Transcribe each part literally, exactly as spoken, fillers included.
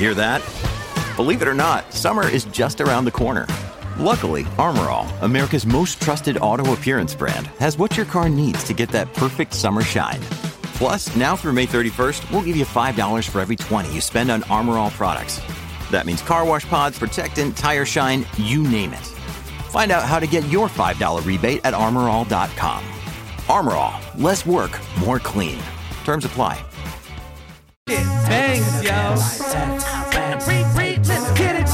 Hear that? Believe it or not, summer is just around the corner. Luckily, Armor All, America's most trusted auto appearance brand, has what your car needs to get that perfect summer shine. Plus, now through May thirty-first, we'll give you five dollars for every twenty you spend on Armor All products. That means car wash pods, protectant, tire shine, you name it. Find out how to get your five dollars rebate at armor all dot com. Armor All, less work, more clean. Terms apply. Thanks, yo. Let's get it.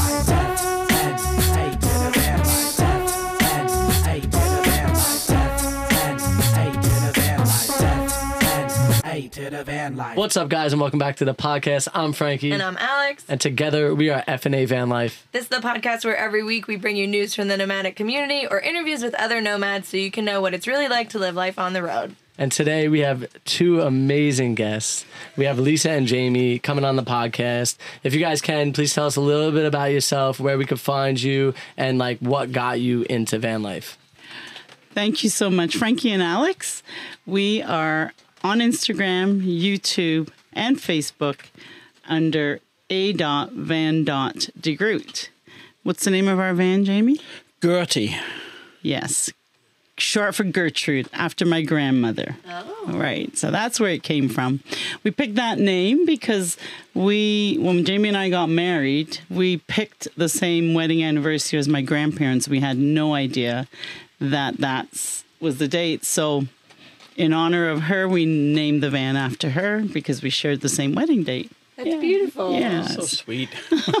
What's up, guys, and welcome back to the podcast. I'm Frankie. And I'm Alex. And together we are F and A Van Life. This is the podcast where every week we bring you news from the nomadic community or interviews with other nomads so you can know what it's really like to live life on the road. And today we have two amazing guests. We have Lisa and Jamie coming on the podcast. If you guys can, please tell us a little bit about yourself, where we could find you, and like what got you into van life. Thank you so much, Frankie and Alex. We are on Instagram, YouTube, and Facebook under a van de Groot. What's the name of our van, Jamie? Gertie. Yes. Short for Gertrude, after my grandmother. Oh. Right. So that's where it came from. We picked that name because we, when Jamie and I got married, we picked the same wedding anniversary as my grandparents. We had no idea that that was the date. So in honor of her, we named the van after her because we shared the same wedding date. That's yeah. beautiful. Yeah. So sweet.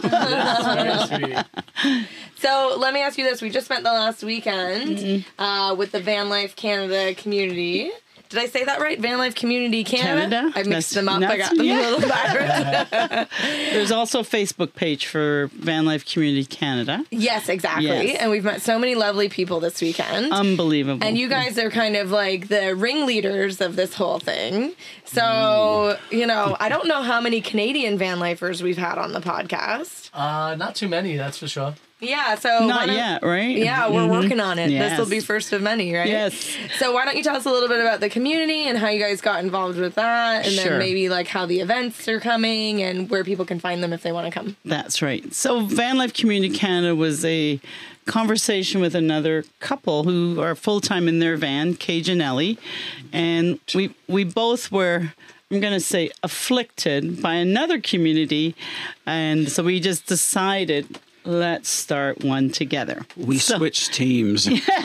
That's very sweet. So let me ask you this. We just spent the last weekend Mm-hmm. uh, with the Van Life Canada community. Did I say that right? Van Life Community Canada? Canada? I mixed That's- them up. I that's- got them yeah. a little backwards. There's also a Facebook page for Van Life Community Canada. Yes, exactly. Yes. And we've met so many lovely people this weekend. Unbelievable. And you guys are kind of like the ringleaders of this whole thing. So, you know, I don't know how many Canadian van lifers we've had on the podcast. Uh, not too many, that's for sure. Yeah, so... Not why don't- yet, right? Yeah, we're Mhm. working on it. Yes. This will be first of many, right? Yes. So why don't you tell us a little bit about the community and how you guys got involved with that, and Sure. then maybe like how the events are coming and where people can find them if they want to come. That's right. So Van Life Community Canada was a conversation with another couple who are full-time in their van, Cage and Ellie. And we, we both were... I'm going to say afflicted by another community. And so we just decided, let's start one together. We So- switched teams.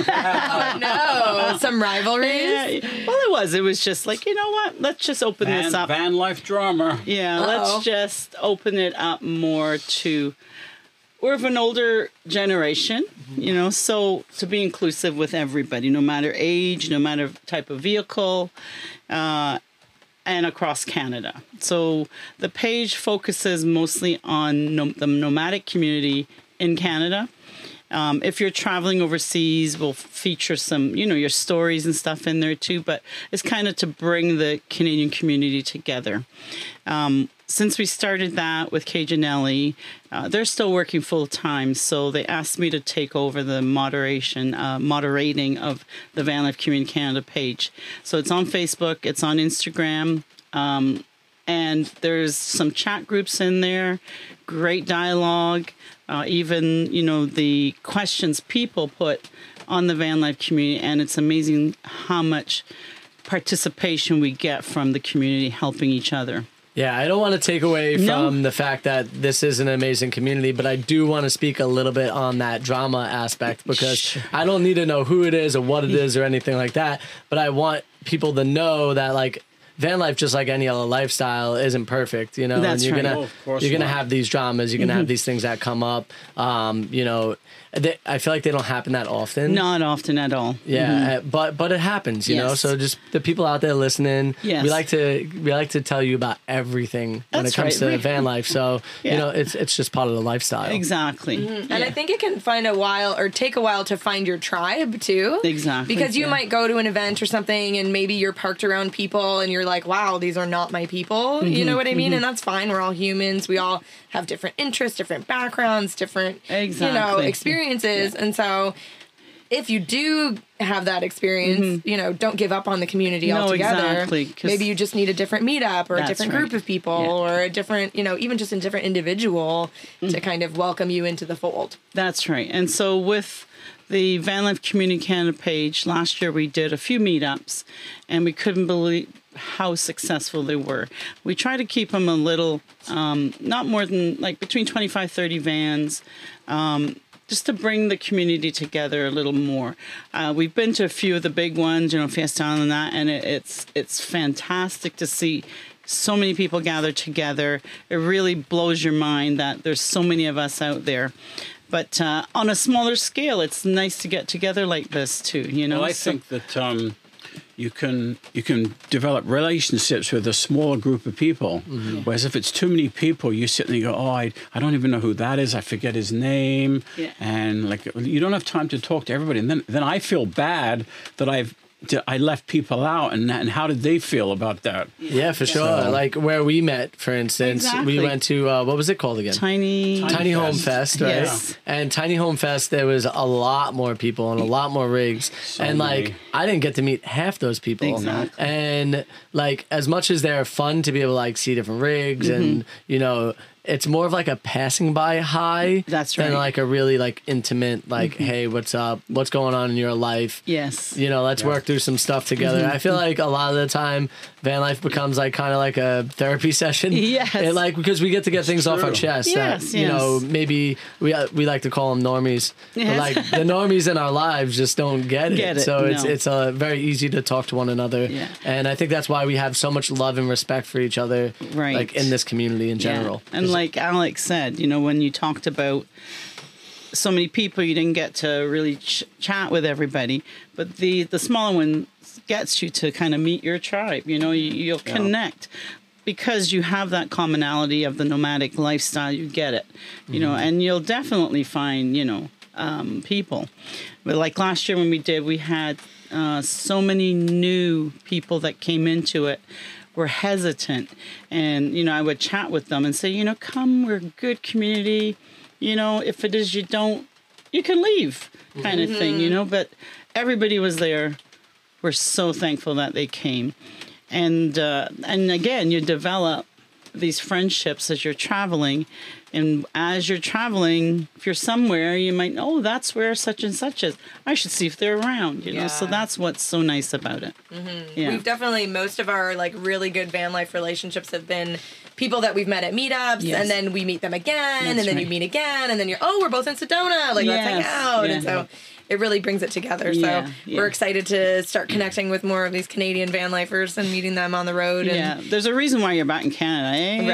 Oh no, some rivalries. Yeah, well, it was. It was just like, you know what? Let's just open Van, this up. van life drama. Yeah, Uh-oh. let's just open it up more to... We're of an older generation, you know, so to be inclusive with everybody, no matter age, no matter type of vehicle, uh, and across Canada. So the page focuses mostly on nom- the nomadic community in Canada. Um, if you're traveling overseas, we'll feature some, you know, your stories and stuff in there too, but it's kind of to bring the Canadian community together. Um, since we started that with Cage and Ellie, uh, they're still working full time, so they asked me to take over the moderation, uh, moderating of the Van Life Community Canada page. So it's on Facebook, it's on Instagram, um, and there's some chat groups in there, great dialogue, uh, even, you know, the questions people put on the Van Life community, and it's amazing how much participation we get from the community helping each other. Yeah, I don't want to take away No. from the fact that this is an amazing community, but I do want to speak a little bit on that drama aspect because Sure. I don't need to know who it is or what it is or anything like that, but I want people to know that, like, van life, just like any other lifestyle, isn't perfect, you know. That's and you're right. gonna Oh, of course you're gonna not. have these dramas, you're gonna have these things that come up. Um, you know, they, I feel like they don't happen that often. Not often at all. Yeah, uh, but but it happens, you know. Yes. So just the people out there listening, Yes. we like to we like to tell you about everything when That's it comes right. to We- van life. So Yeah. you know, it's it's just part of the lifestyle. Exactly. And Yeah. I think it can find a while or take a while to find your tribe too. Exactly, Because you yeah. might go to an event or something and maybe you're parked around people and you're like, wow, these are not my people. You know what I mean? And that's fine. We're all humans. We all have different interests, different backgrounds, different, you know, Exactly. experiences. And so if you do have that experience, mm-hmm. you know, don't give up on the community no, altogether. Exactly, maybe you just need a different meetup or a different right. group of people yeah. or a different, you know, even just a different individual mm-hmm. to kind of welcome you into the fold. That's right. And so with the Van Life Community Canada page, last year we did a few meetups, and we couldn't believe how successful they were. We try to keep them a little, um, not more than like between twenty-five, thirty vans, um, just to bring the community together a little more. Uh, we've been to a few of the big ones, you know, Fiesta and that, and it, it's it's fantastic to see so many people gather together. It really blows your mind that there's so many of us out there. But uh, on a smaller scale, it's nice to get together like this too, you know. Well, I so, think that um, you can you can develop relationships with a small group of people. Mm-hmm. Whereas if it's too many people, you sit and you go, oh, I, I don't even know who that is. I forget his name. Yeah. And like you don't have time to talk to everybody. And then, then I feel bad that I've I left people out, and and how did they feel about that? Yeah, for sure. So, like where we met, for instance, exactly. we went to uh, what was it called again? Tiny Tiny, Tiny Home Fest, right? Yes. And Tiny Home Fest, there was a lot more people and a lot more rigs, so and many. like I didn't get to meet half those people. Exactly. And like as much as they're fun to be able to like see different rigs, mm-hmm. and you know. It's more of like a passing by high That's right. than like a really like intimate, like, mm-hmm. hey, what's up? What's going on in your life? Yes. You know, let's yeah. work through some stuff together. Mm-hmm. I feel like a lot of the time van life becomes like kind of like a therapy session. Yes. And like, because we get to get it's things true. off our chest yes, that, yes. you know, maybe we uh, we like to call them normies. Yes. But like the normies in our lives just don't get it. Get it. So no. it's it's uh, very easy to talk to one another. Yeah. And I think that's why we have so much love and respect for each other, right. like in this community in general. Yeah. And like Alex said, you know, when you talked about so many people, you didn't get to really ch- chat with everybody, but the the smaller one gets you to kind of meet your tribe. You know, you, you'll yeah. connect because you have that commonality of the nomadic lifestyle. You get it, you mm-hmm. know, and you'll definitely find, you know, um, people. But like last year when we did, we had uh, so many new people that came into it. Were hesitant, and you know I would chat with them and say, you know, come, we're a good community, you know, if it is you don't, you can leave, kind mm-hmm. of thing, you know. But everybody was there. We're so thankful that they came, and uh, and again, you develop these friendships as you're traveling, and as you're traveling, if you're somewhere, you might know, oh, that's where such and such is. I should see if they're around, you know. Yeah. So that's what's so nice about it. Mm-hmm. Yeah. We've definitely, most of our like really good van life relationships have been people that we've met at meetups, yes. and then we meet them again, that's and then right. you meet again, and then you're, oh, we're both in Sedona, like yes. let's hang out, yeah. and so it really brings it together. Yeah, so yeah. we're excited to start connecting with more of these Canadian van lifers and meeting them on the road. And yeah, there's a reason why you're back in Canada, eh?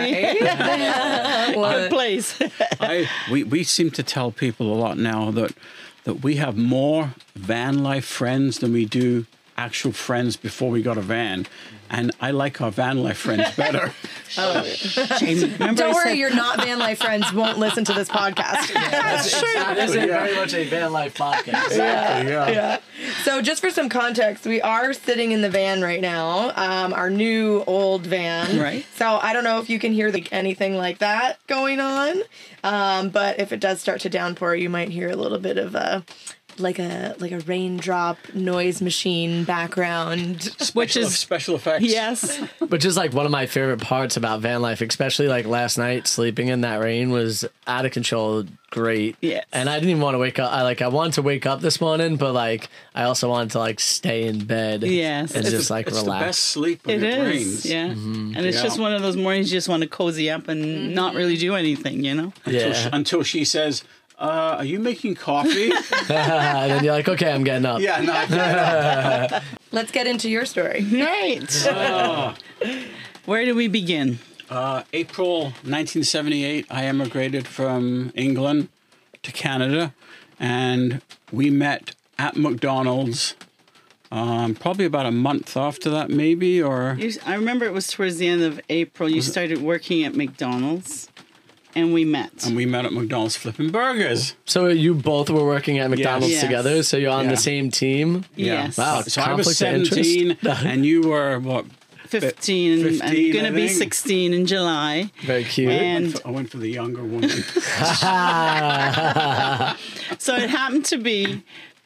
Right. Good place. I, we, we seem to tell people a lot now that that we have more van life friends than we do actual friends before we got a van. And I like our van life friends better. Oh. Don't worry, your not van life friends won't listen to this podcast. Yeah, that's true. This is very much a van life podcast. Exactly, yeah. yeah. So just for some context, we are sitting in the van right now, um, our new old van. Right. So I don't know if you can hear the, anything like that going on, um, but if it does start to downpour, you might hear a little bit of a... like a like a raindrop noise machine background, Special, which is special effects. Yes, which is like one of my favorite parts about van life, especially like last night sleeping in that rain was out of control, great. Yes. And I didn't even want to wake up. I like I wanted to wake up this morning, but like I also wanted to like stay in bed. Yes, and it's just the, like it's relax. the best sleep when it, it, is. rains. Yeah, mm-hmm. and it's yeah. just one of those mornings you just want to cozy up and mm-hmm. not really do anything, you know. Until yeah. she, until she says, Uh, are you making coffee? And then you're like, okay, I'm getting up. Yeah, no, I get up. Let's get into your story. Right. Uh, Where do we begin? uh, April nineteen seventy-eight, I emigrated from England to Canada, and we met at McDonald's um, probably about a month after that, maybe, or... You, I remember it was towards the end of April. You started working at McDonald's. And we met. And we met at McDonald's flipping burgers. So you both were working at McDonald's Yes. together, so you're on Yeah. the same team? Yeah. Yes. Wow. So I was conflict of interest? seventeen, and you were, what, fifteen, fifteen, I'm going I to be think. sixteen in July. Very cute. I And went, for, I went for the younger woman. so it happened to be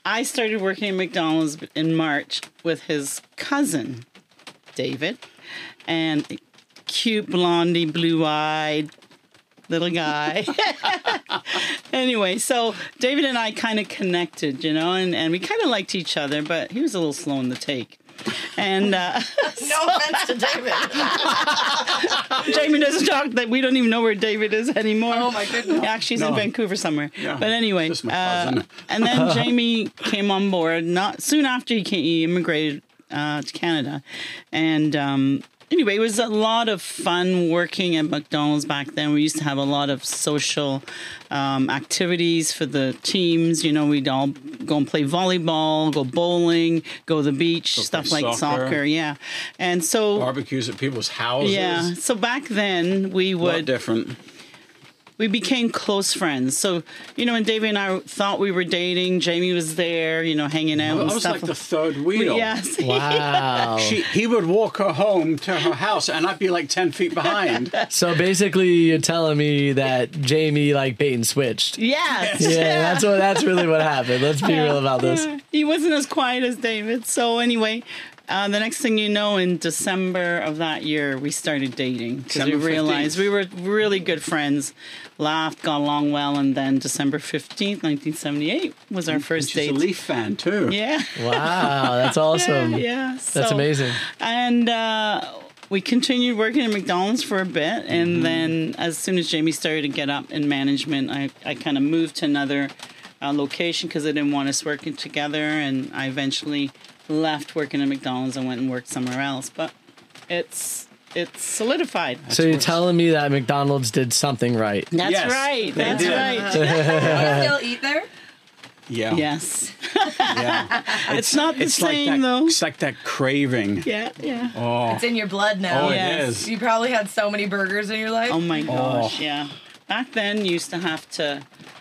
I started working at McDonald's in March with his cousin, David, and cute blondie, blue-eyed little guy. Anyway, so David and I kind of connected, you know, and, and we kind of liked each other, but he was a little slow in the take. And uh, no offense to David. Jamie doesn't talk that we don't even know where David is anymore. Oh my goodness. Actually, he's No. in Vancouver somewhere. Yeah. But anyway, Just my uh, cousin. and then Jamie came on board. Not soon after he, came, he immigrated uh, to Canada, and um, anyway, it was a lot of fun working at McDonald's back then. We used to have a lot of social um, activities for the teams. You know, we'd all go and play volleyball, go bowling, go to the beach, Go stuff play like soccer. soccer. Yeah, and so Barbecues at people's houses. yeah, so back then we A lot would different. we became close friends. So, you know, when David and I thought we were dating, Jamie was there, you know, hanging out I and was stuff. like the third wheel. Yes. Wow. She, he would walk her home to her house, and I'd be like ten feet behind. So basically, you're telling me that Jamie like bait and switched. Yes. Yeah, that's what. That's really what happened. Let's be real about this. He wasn't as quiet as David. So anyway, uh, the next thing you know, in December of that year, we started dating because we December realized fifteenth. we were really good friends, laughed, got along well, and then December fifteenth, nineteen seventy-eight was our first She's date. a Leaf fan too. Yeah. Wow, that's awesome. Yeah. That's so- amazing. And uh, we continued working at McDonald's for a bit. And Mm-hmm. then as soon as Jamie started to get up in management, I, I kind of moved to another uh, location because I didn't want us working together. And I eventually left working at McDonald's and went and worked somewhere else. But it's it's solidified. So you're worse. telling me that McDonald's did something right? That's Yes, right. they That's did. right. Do you still eat there? Yeah. Yes. Yeah. It's not the It's same, like that, though. It's like that craving. Yeah, yeah. Oh, It's in your blood now. oh it Yes. is. You probably had so many burgers in your life. Oh my gosh, Oh. yeah. Back then, you used to have to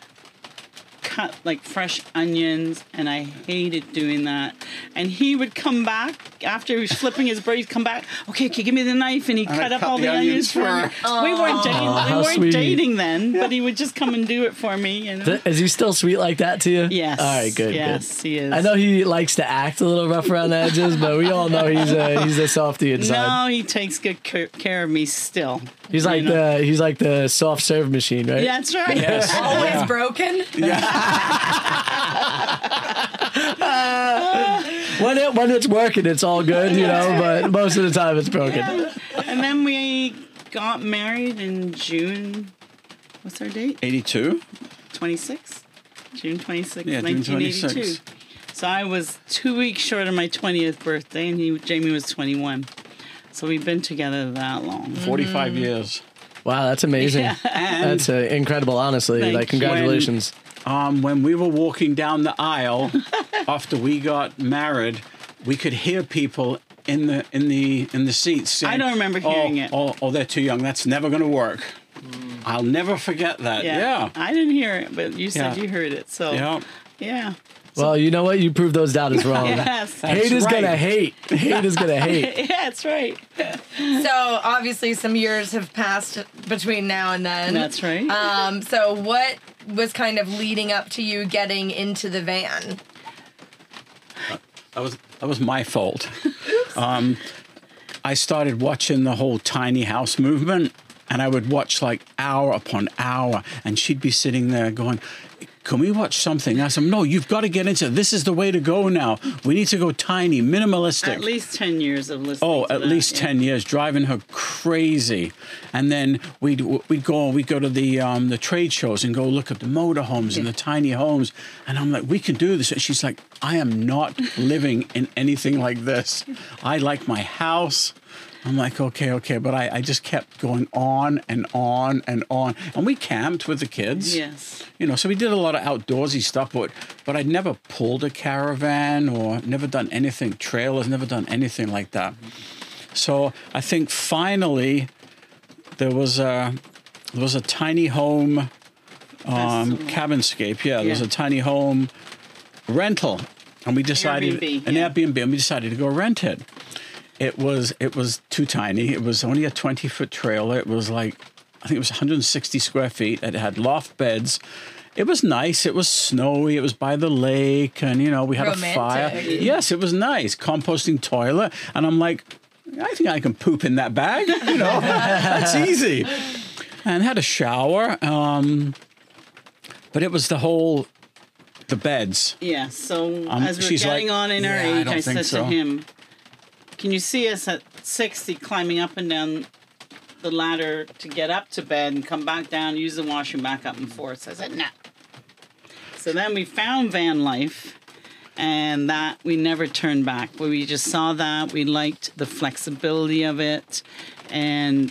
cut like fresh onions, and I hated doing that. And he would come back after he was flipping his bird. He'd come back. Okay, okay, give me the knife, and he'd And cut I up cut all the the, onions, onions for me. We weren't dating. how we weren't sweet. dating then, but he would just come and do it for me. You know. Th- Is he still sweet like that to you? Yes. All right, good. Yes, good. he is. I know he likes to act a little rough around the edges, but we all know he's a he's a softie inside. No, he takes good ca- care of me still. He's like You know? the he's like the soft serve machine, right? Yeah, that's right. Yes. Always broken. When it when it's working, it's all good, you know. But most of the time, it's broken. And then we got married in June. What's our date? eighty-two. twenty-sixth? June twenty-sixth, Yeah, June nineteen eighty-two. twenty-sixth. So I was two weeks short of my twentieth birthday, and he, Jamie was twenty-one. So we've been together that long. forty-five years. Wow, that's amazing. And That's uh, incredible. Honestly, Thank like you. congratulations. um, when we were walking down the aisle after we got married, we could hear people in the in the in the seats saying, I don't remember oh, hearing it. Oh, oh, they're too young. That's never going to work. I'll never forget that. Yeah. Yeah. I didn't hear it, but you said Yeah. you heard it. So, Yeah. yeah. Well, you know what? You proved those doubters wrong. Yes. Hate is right. gonna hate. Hate is gonna hate. Yeah, that's right. So obviously some years have passed between now and then. That's right. Um, so what was kind of leading up to you getting into the van? That was that was my fault. um, I started watching the whole tiny house movement, and I would watch like hour upon hour, and she'd be sitting there going, "Can we watch something?" I said, "No, you've got to get into it. This is the way to go now. We need to go tiny, minimalistic." At least ten years of listening Oh, to at that, least yeah. ten years, driving her crazy. And then we'd we'd go we'd go to the um, the trade shows and go look at the motorhomes and the tiny homes. And I'm like, we can do this. And she's like, I am not living in anything like this. I like my house. I'm like, okay, okay. But I, I just kept going on and on and on. And we camped with the kids. Yes. You know, so we did a lot of outdoorsy stuff, but but I'd never pulled a caravan or never done anything, trailers, never done anything like that. So I think finally there was a there was a tiny home um, Festival. cabinscape. Yeah, there was Yeah. a tiny home rental, and we decided Airbnb, an yeah. Airbnb, and we decided to go rent it. It was it was too tiny. It was only a twenty foot trailer. It was like I think it was one hundred sixty square feet. It had loft beds. It was nice. It was snowy. It was by the lake, and you know we had Romantic. a fire. Yes, it was nice. Composting toilet, and I'm like, I think I can poop in that bag. You know, that's easy. And had a shower, um, but it was the whole the beds. Yeah. So Um, as we're she's getting like, on in our "Yeah, I age, don't I, think said so." to him, "Can you see us at sixty climbing up and down the ladder to get up to bed and come back down, use the washroom back up and forth?" So I said, "No." So then we found van life, and that we never turned back. We just saw that. We liked the flexibility of it. And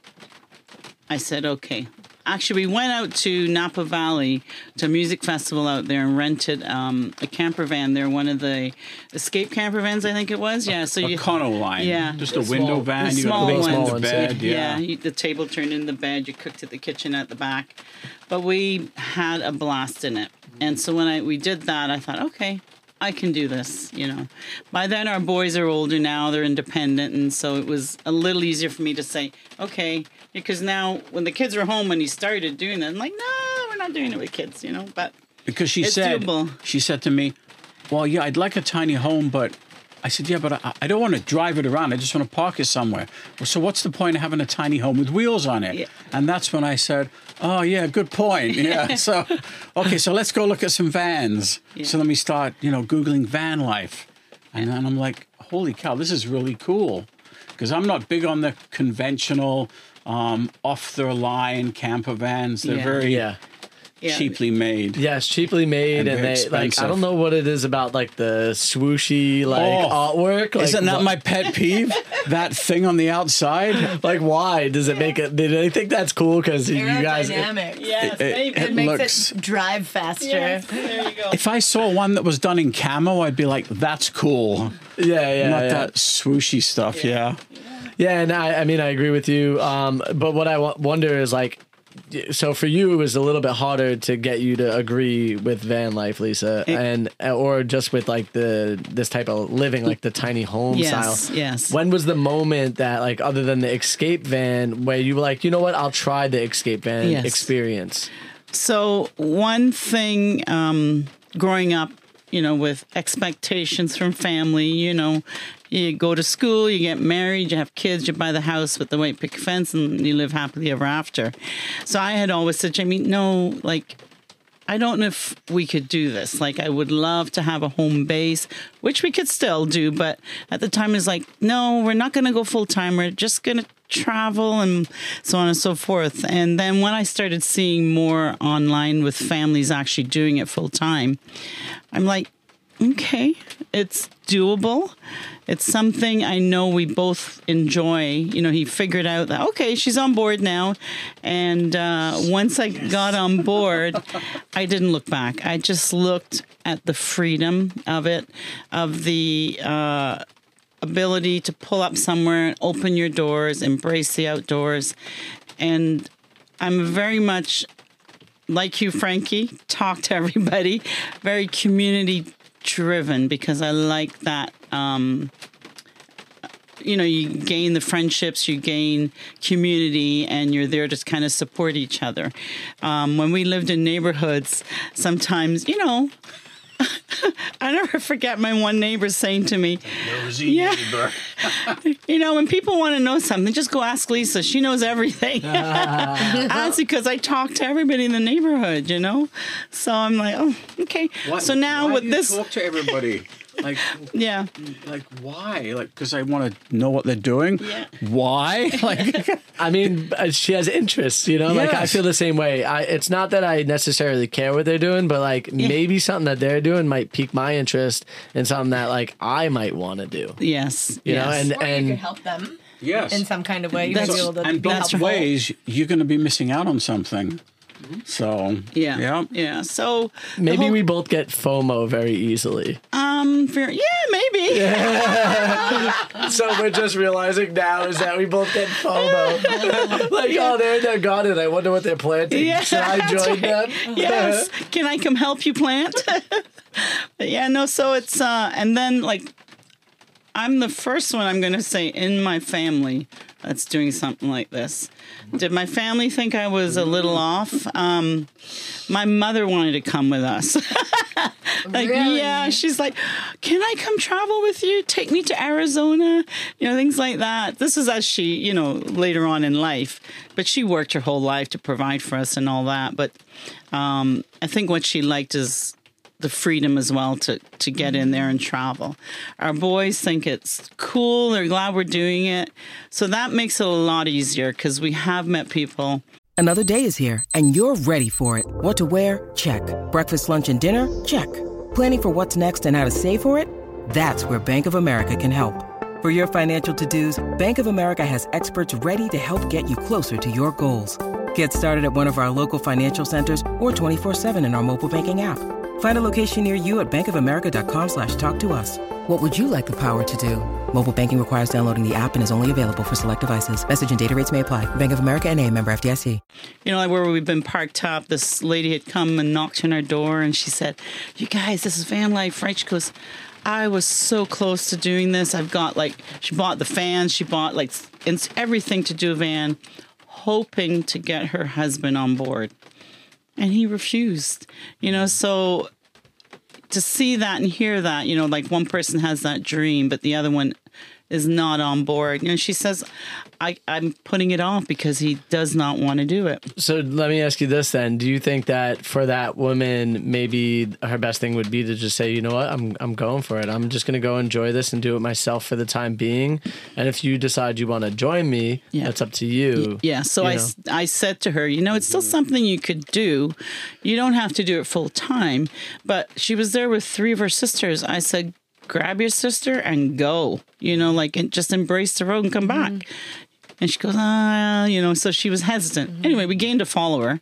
I said, okay. Actually, we went out to Napa Valley to a music festival out there and rented um, a camper van there, one of the escape camper vans, I think it was. Yeah, so A you Econoline. Yeah. Just The a window small- van. the You small got a ones. in the Small ones, bed. yeah, Yeah. you, the table turned in the bed. You cooked at the kitchen at the back, but we had a blast in it. And so when I we did that, I thought, okay, I can do this. You know, by then our boys are older now; they're independent, and so it was a little easier for me to say, okay, because now when the kids were home and he started doing that, I'm like, no, we're not doing it with kids. You know, but Because she It's said, doable. she said to me, well, yeah, I'd like a tiny home, but I said, yeah, but I, I don't want to drive it around. I just want to park it somewhere. Well, so what's the point of having a tiny home with wheels on it? Yeah. And that's when I said, oh, yeah, good point. Yeah. So, okay, so let's go look at some vans. Yeah. So let me start, you know, Googling van life. And then I'm like, holy cow, this is really cool. Because I'm not big on the conventional, um, off-the-line camper vans. They're Yeah. very yeah. Yeah. cheaply made. Yes, cheaply made, And and, very they like. I expensive. don't know what it is about like the swooshy like Oh, artwork. Like, Isn't that what- my pet peeve? That thing on the outside? like? Why does it make it? Did they think that's cool? Because you guys. Aerodynamic. Yes, It- maybe. it It makes looks- it drive faster. Yes, there you go. If I saw one that was done in camo, I'd be like, that's cool. Yeah, yeah, Not yeah. that swooshy stuff, yeah. Yeah, and I, I mean, I agree with you. Um, but what I w- wonder is like, so for you, it was a little bit harder to get you to agree with van life, Lisa, and or just with like the this type of living, like the tiny home Yes, style. yes. When was the moment that, like, other than the escape van, where you were like, you know what, I'll try the escape van Yes. experience? So one thing, um, growing up, you know, with expectations from family, you know, you go to school, you get married, you have kids, you buy the house with the white picket fence, and you live happily ever after. So I had always said, Jamie, no, like, I don't know if we could do this. Like, I would love to have a home base, which we could still do, but at the time it's like, no, we're not going to go full time. We're just going to travel and so on and so forth. And then when I started seeing more online with families actually doing it full time, I'm like, okay, it's doable. It's something I know we both enjoy. You know, he figured out that, okay, she's on board now. And uh, once I got on board, I didn't look back. I just looked at the freedom of it, of the uh, ability to pull up somewhere, open your doors, embrace the outdoors. And I'm very much like you, Frankie, talk to everybody, very community driven, because I like that. Um, you know, you gain the friendships, you gain community, and you're there to kind of support each other. Um, when we lived in neighborhoods, sometimes, you know, I never forget my one neighbor saying to me, Nosy Yeah. neighbor. you know, when people want to know something, just go ask Lisa. She knows everything. Honestly, because I talk to everybody in the neighborhood, you know? So I'm like, oh, okay. Why- so now why with do you this, talk to everybody? Like, yeah. like why? Like, because I want to know what they're doing. Yeah. Why? Like, I mean, uh, she has interests, you know. Like I Yes. feel the same way. I, it's not that I necessarily care what they're doing, but like maybe something that they're doing might pique my interest in something that like I might want to do. Yes. You yes. know, and Or you and could help them yes. in some kind of way. You That's- might be able to and be both helpful. ways, you're going to be missing out on something. So, yeah. yeah. Yeah. So the maybe whole- we both get FOMO very easily. um, for, yeah, maybe. So we're just realizing now is that we both get FOMO. Like, oh, they're they're gone, and I wonder what they're planting. Yeah, Should I that's join right. them? Yes. Can I come help you plant? But yeah, no, so it's, uh, and then like, I'm the first one I'm going to say in my family that's doing something like this. Did my family think I was a little off? Um, My mother wanted to come with us. Like, really? yeah, she's like, can I come travel with you? Take me to Arizona, you know, things like that. This is as she, you know, later on in life. But she worked her whole life to provide for us and all that. But um, I think what she liked is the freedom as well to, to get in there and travel. Our boys think it's cool. They're glad we're doing it. So that makes it a lot easier because we have met people. Another day is here, and you're ready for it. What to wear? Check. Breakfast, lunch, and dinner? Check. Planning for what's next and how to save for it? That's where Bank of America can help. For your financial to-dos, Bank of America has experts ready to help get you closer to your goals. Get started at one of our local financial centers or twenty-four seven in our mobile banking app. Find a location near you at bankofamerica.com slash talk to us. What would you like the power to do? Mobile banking requires downloading the app and is only available for select devices. Message and data rates may apply. Bank of America N A, member F D I C. You know, like where we've been parked up, this lady had come and knocked on our door and she said, you guys, this is van life, right? She goes, I was so close to doing this. I've got like, she bought the fans, she bought like it's everything to do a van, hoping to get her husband on board. And he refused, you know, so to see that and hear that, you know, like one person has that dream, but the other one is not on board. You know, she says, I, I'm putting it off because he does not want to do it. So let me ask you this then. Do you think that for that woman, maybe her best thing would be to just say, you know what, I'm I'm going for it. I'm just going to go enjoy this and do it myself for the time being. And if you decide you want to join me, yeah. that's up to you. Yeah. So I, I said to her, you know, it's still something you could do. You don't have to do it full time. But she was there with three of her sisters. I said, grab your sister and go, you know, like, and just embrace the road and come mm-hmm. back. And she goes, ah, you know, so she was hesitant. Mm-hmm. Anyway, we gained a follower.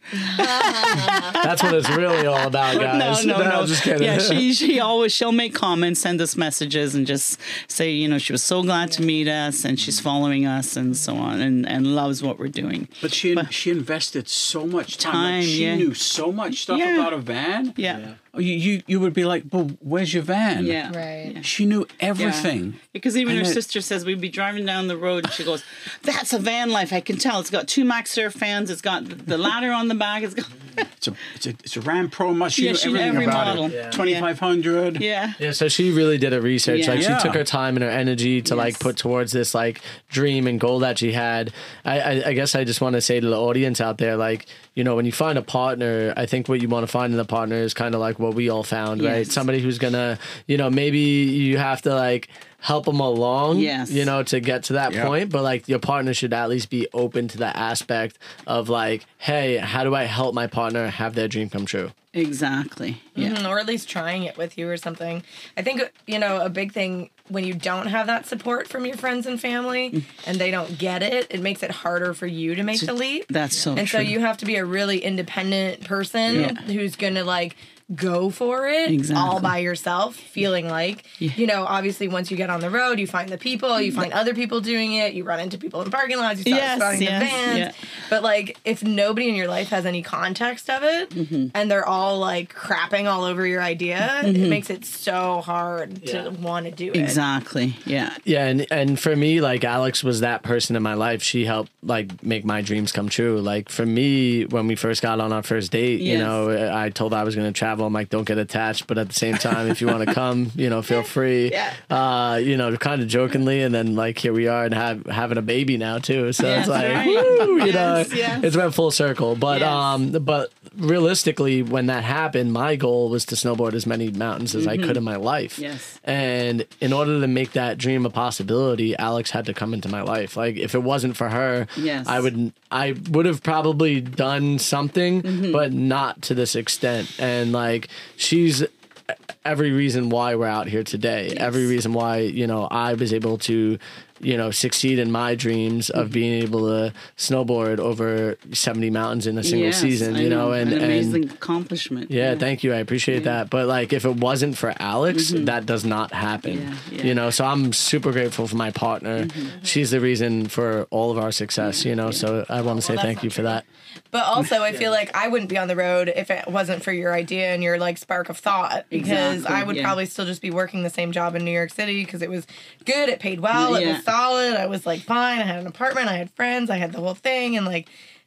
That's what it's really all about, guys. No, no, no. no. I'm just kidding. Yeah, she, she always, she'll make comments, send us messages and just say, you know, she was so glad yeah. to meet us and she's following us and so on and, and loves what we're doing. But she but, she invested so much time. time like she yeah. knew so much stuff yeah. about a van. Yeah. yeah. You, you you would be like, but where's your van? Yeah. Right. Yeah. She knew everything. Yeah. Because even and her it, sister says we'd be driving down the road and she goes, that's a van life. I can tell. It's got two MaxSurf fans. It's got the ladder on the back. It's got... it's, a, it's, a, it's a Ram Pro Much. She yeah, knew she everything every about model. it. Yeah. twenty-five hundred. Yeah. Yeah, so she really did a research. Yeah. Like, she Yeah. took her time and her energy to, yes. like, put towards this, like, dream and goal that she had. I, I, I guess I just want to say to the audience out there, like, you know, when you find a partner, I think what you want to find in a partner is kind of like what we all found, yes. right? Somebody who's going to, you know, maybe you have to, like, help them along, yes. you know, to get to that yep. point. But, like, your partner should at least be open to that aspect of, like, hey, how do I help my partner have their dream come true? Exactly. Yeah. Mm-hmm, or at least trying it with you or something. I think, you know, a big thing when you don't have that support from your friends and family and they don't get it, it makes it harder for you to make the leap. That's so And true. so you have to be a really independent person yeah. who's going to, like, go for it exactly. all by yourself, feeling like, yeah. you know, obviously once you get on the road, you find the people, you find other people doing it, you run into people in parking lots, you start yes, starting yes, the vans. Yeah. But, like, if nobody in your life has any context of it mm-hmm. and they're all, like, crapping all over your idea, mm-hmm. it makes it so hard yeah. to want to do it. Exactly. Yeah. Yeah, and, and for me, like, Alex was that person in my life. She helped, like, make my dreams come true. Like, for me, when we first got on our first date, yes. you know, I told her I was going to travel. I'm like, don't get attached, but at the same time, if you want to come, you know, feel free. Yeah. Uh, you know, kind of jokingly, and then, like, here we are and have having a baby now too. So yes, it's like, right. woo, you yes, know, yes. it's went full circle. But yes. um, but realistically, when that happened, my goal was to snowboard as many mountains as mm-hmm. I could in my life. Yes. And in order to make that dream a possibility, Alex had to come into my life. Like, if it wasn't for her, yes. I would I would have probably done something, mm-hmm. but not to this extent. And, like, she's every reason why we're out here today. Yes. Every reason why, you know, I was able to, you know, succeed in my dreams of mm-hmm. being able to snowboard over seventy mountains in a single yes, season, you know, know, and an amazing and, accomplishment. Yeah, yeah, thank you. I appreciate yeah. that. But, like, if it wasn't for Alex, mm-hmm. that does not happen. Yeah, yeah. You know, so I'm super grateful for my partner. Mm-hmm. She's the reason for all of our success, yeah, you know, yeah. so I want to say well, thank you for that. But also, I feel like I wouldn't be on the road if it wasn't for your idea and your, like, spark of thought. Because exactly, I would yeah. probably still just be working the same job in New York City because it was good, it paid well, yeah. it was solid, I was, like, fine, I had an apartment, I had friends, I had the whole thing, and, like,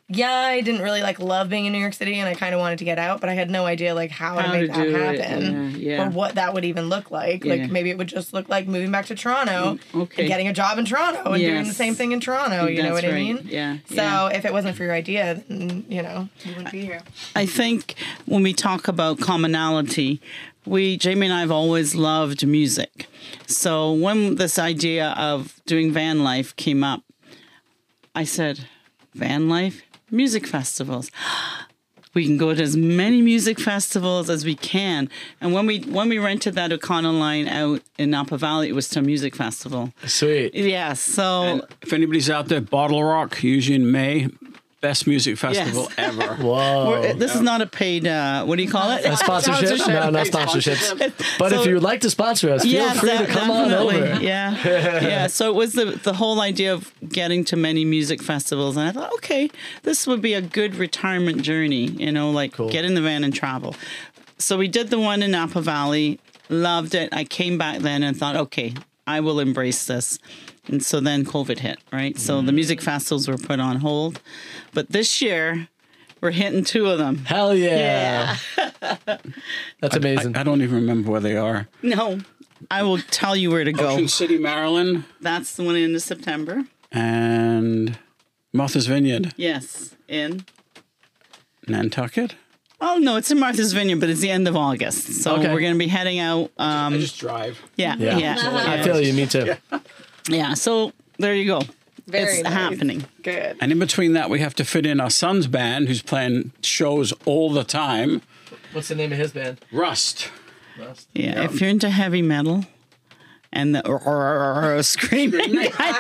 yeah, I didn't really like love being in New York City, and I kind of wanted to get out, but I had no idea like how, How to make to that do it, happen, yeah, yeah. or what that would even look like. Yeah. Like maybe it would just look like moving back to Toronto okay. and getting a job in Toronto and doing the Yes. same thing in Toronto. You know That's what I right. mean? Yeah, So yeah. if it wasn't for your idea, then you know you wouldn't be here. I think when we talk about commonality, we, Jamie and I have always loved music. So when this idea of doing van life came up, I said, van life? Music festivals. We can go to as many music festivals as we can. And when we when we rented that Econoline out in Napa Valley, it was to a music festival. Sweet. Yeah, so... And if anybody's out there, Bottle Rock, usually in May, best music festival Yes. ever. Whoa. We're- this is not a paid, uh, what do you call it? A sponsorship? No, not sponsorships. But So- if you would like to sponsor us, feel Yes, free to de- come on definitely. over. Yeah, yeah. So it was the the whole idea of getting to many music festivals, and I thought, okay, this would be a good retirement journey. You know, like Cool. get in the van and travel. So we did the one in Napa Valley, loved it. I came back then and thought, okay, I will embrace this. And so then COVID hit, right? So the music festivals were put on hold, but this year we're hitting two of them. Hell yeah. That's amazing. I, I don't even remember where they are. No, I will tell you where to go. Ocean City, Maryland, That's the one in September. and Martha's Vineyard, Yes, in. Nantucket. Oh no, it's in Martha's Vineyard, but it's the end of August, so Okay. we're going to be heading out. Um, I just drive. yeah, yeah. yeah, I feel you. Me too. yeah. So there you go. Very it's nice. happening. Good. And in between that, we have to fit in our son's band, who's playing shows all the time. What's the name of his band? Rust. Yeah, if you're into heavy metal and the or, or, or, or screaming,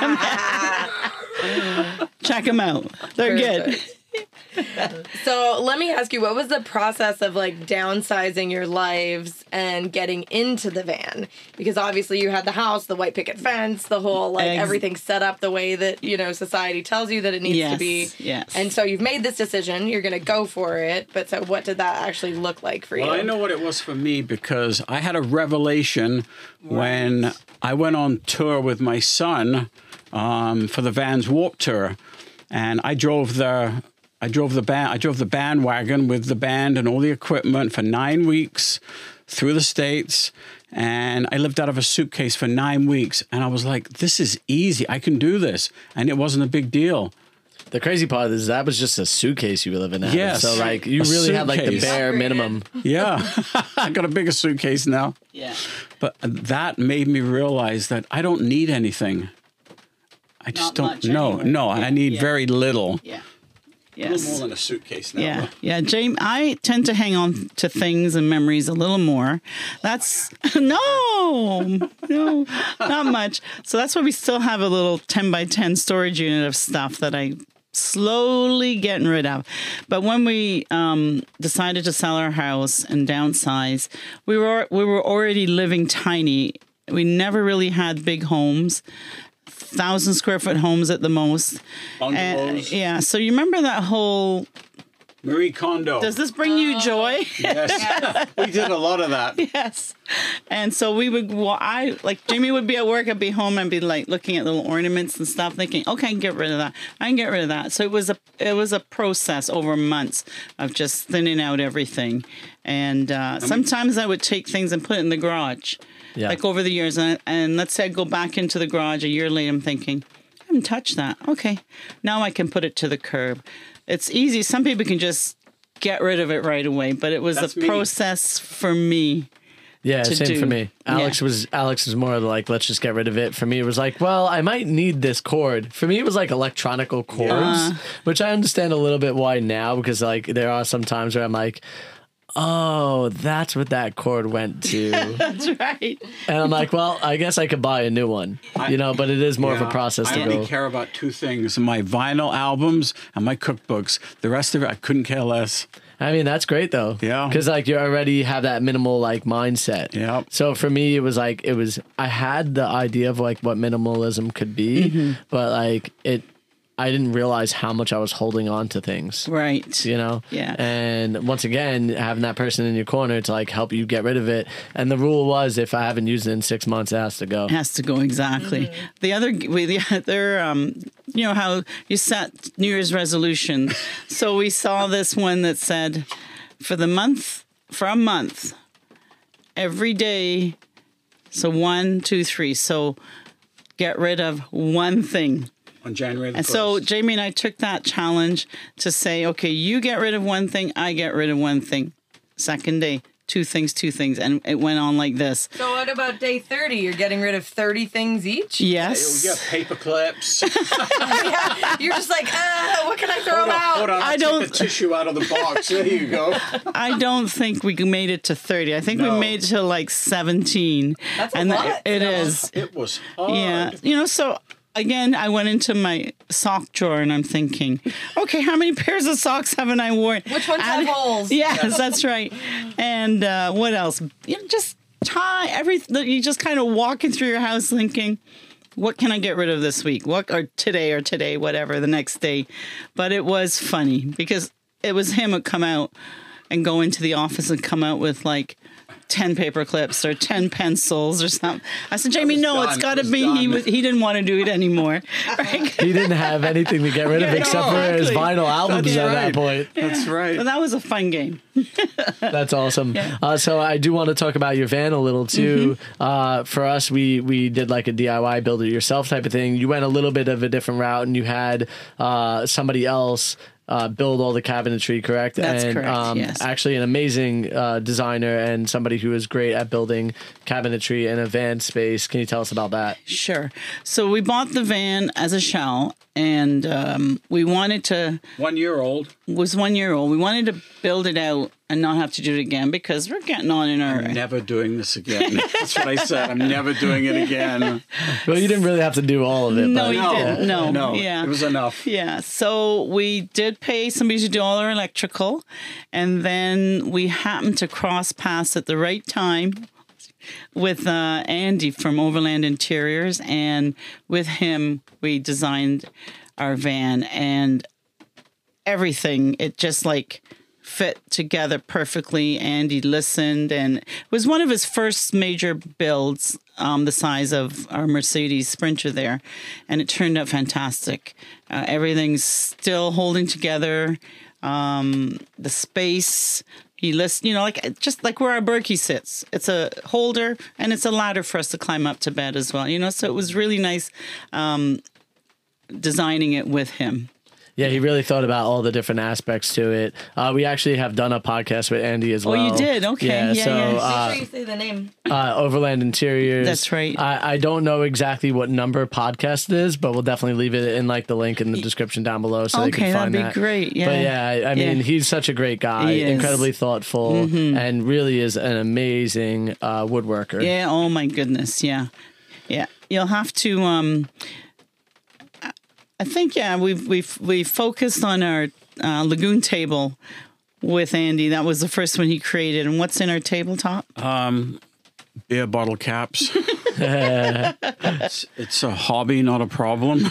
check them out. They're good. Perfect. So let me ask you, what was the process of like downsizing your lives and getting into the van? Because obviously you had the house, the white picket fence, the whole like Ex- everything set up the way that, you know, society tells you that it needs to Yes, be. yes. And so you've made this decision, you're going to go for it. But so what did that actually look like for Well, you? I know what it was for me because I had a revelation when I went on tour with my son um, for the Vans Warped Tour, and I drove the I drove the band I drove the bandwagon with the band and all the equipment for nine weeks through the States, and I lived out of a suitcase for nine weeks, and I was like, "This is easy. I can do this," and it wasn't a big deal. The crazy part is that was just a suitcase you were living in. Yes. So like you A really had like the suitcase. bare minimum. Yeah, I got a bigger suitcase now. Yeah. But that made me realize that I don't need anything. I just Not don't. much No, anyway. no, Yeah, I need yeah. very little. Yeah. A little more Yes. than a suitcase now. Yeah, yeah, James. I tend to hang on to things and memories a little more. That's no, no, not much. So that's why we still have a little ten by ten storage unit of stuff that I slowly getting rid of. But when we um, decided to sell our house and downsize, we were we were already living tiny. We never really had big homes. Thousand square foot homes at the most. Bungalows. yeah. So you remember that whole? Marie Kondo. Does this bring you joy? Yes. We did a lot of that. Yes. And so we would. Well, I like Jamie would be at work. I'd be home. I'd be like looking at little ornaments and stuff, thinking, "Okay, I can get rid of that. I can get rid of that." So it was a it was a process over months of just thinning out everything. And uh, sometimes I would take things and put it in the garage. Yeah. Like over the years, and, and let's say I go back into the garage a year later, I'm thinking, I haven't touched that. Okay, now I can put it to the curb. It's easy. Some people can just get rid of it right away, but it was That's a me. process for me. Yeah, to same do. for me. Alex Yeah. was Alex was more like, let's just get rid of it. For me, it was like, well, I might need this cord. For me, it was like electronical cords, Uh. which I understand a little bit why now, because like there are some times where I'm like, oh, that's what that cord went to. That's right. And I'm like, well, I guess I could buy a new one, you know, but it is more of a Yeah, process I to only go. care about two things: my vinyl albums and my cookbooks. The rest of it, I couldn't care less. I mean, that's great though. Yeah. Because like you already have that minimal like mindset. Yeah. So for me, it was like, it was, I had the idea of like what minimalism could be, Mm-hmm. but like it, I didn't realize how much I was holding on to things. Right. You know? Yeah. And once again, having that person in your corner to like help you get rid of it. And the rule was if I haven't used it in six months, it has to go. Has to go, exactly. Mm-hmm. The other, we, the other, um, you know, how you set New Year's resolution. So we saw this one that said, for the month, for a month, every day, so one, two, three. So get rid of one thing. On January the and first. So Jamie and I took that challenge to say, okay, you get rid of one thing, I get rid of one thing. Second day, two things, two things. And it went on like this. So what about day thirty? You're getting rid of thirty things each? Yes. We got paper clips. Yeah, you're just like, ah, what can I throw hold on, out? hold on, I I don't- don't. Take the tissue out of the box. There you go. I don't think we made it to thirty. I think No. we made it to like seventeen. That's a and lot. It is. It was hard. Yeah. You know, so again, I went into my sock drawer and I'm thinking, okay, how many pairs of socks haven't I worn? Which ones have And- holes? Yes, that's right. And uh, what else? You know, just tie everything. You just kind of walking through your house thinking, what can I get rid of this week? What or today or today, whatever, the next day. But it was funny because it was him who'd come out and go into the office and come out with like ten paper clips or ten pencils or something. I said, Jamie, was no, done. it's It got to was be. He done. was, he didn't want to do it anymore. Right? He didn't have anything to get rid of Yeah, except for his exactly. vinyl albums That's at that right. point. That's right. So that was a fun game. That's awesome. Yeah. Uh, so I do want to talk about your van a little too. Mm-hmm. Uh, for us, we we did like a D I Y build it yourself type of thing. You went a little bit of a different route, and you had uh, somebody else uh, build all the cabinetry, correct? That's and, correct, Um, yes. Actually, an amazing uh, designer and somebody who is great at building cabinetry in a van space. Can you tell us about that? Sure. So we bought the van as a shell, and um, we wanted to. One year old. Was one year old. We wanted to build it out and not have to do it again because we're getting on in our. I'm never doing this again. That's what I said. I'm never doing it again. Well, you didn't really have to do all of it. No, but you No, didn't. No, no, yeah, it was enough. Yeah, so we did pay somebody to do all our electrical, and then we happened to cross paths at the right time with uh, Andy from Overland Interiors, and with him we designed our van, and everything, it just like fit together perfectly. Andy listened, and it was one of his first major builds, um, the size of our Mercedes Sprinter there, and it turned out fantastic. Uh, everything's still holding together. Um, the space, he lists, you know, like just like where our Berkey sits. It's a holder and it's a ladder for us to climb up to bed as well, you know, so it was really nice um, designing it with him. Yeah, he really thought about all the different aspects to it. Uh, we actually have done a podcast with Andy as Oh, well. you did? Okay. Yeah, Yeah, so yeah. Make Uh, sure you say the name. uh, Overland Interiors. That's right. I, I don't know exactly what number podcast it is, but we'll definitely leave it in like the link in the description down below so they Okay, can find that'd be that. great, yeah. But yeah, I, I mean, Yeah. he's such a great guy, He is. incredibly thoughtful, and really is an amazing uh, woodworker. Yeah, oh my goodness, yeah. Yeah. You'll have to um I think yeah, we've we've we focused on our uh, lagoon table with Andy. That was the first one he created. And what's in our tabletop? Um, beer bottle caps. it's, it's a hobby, not a problem.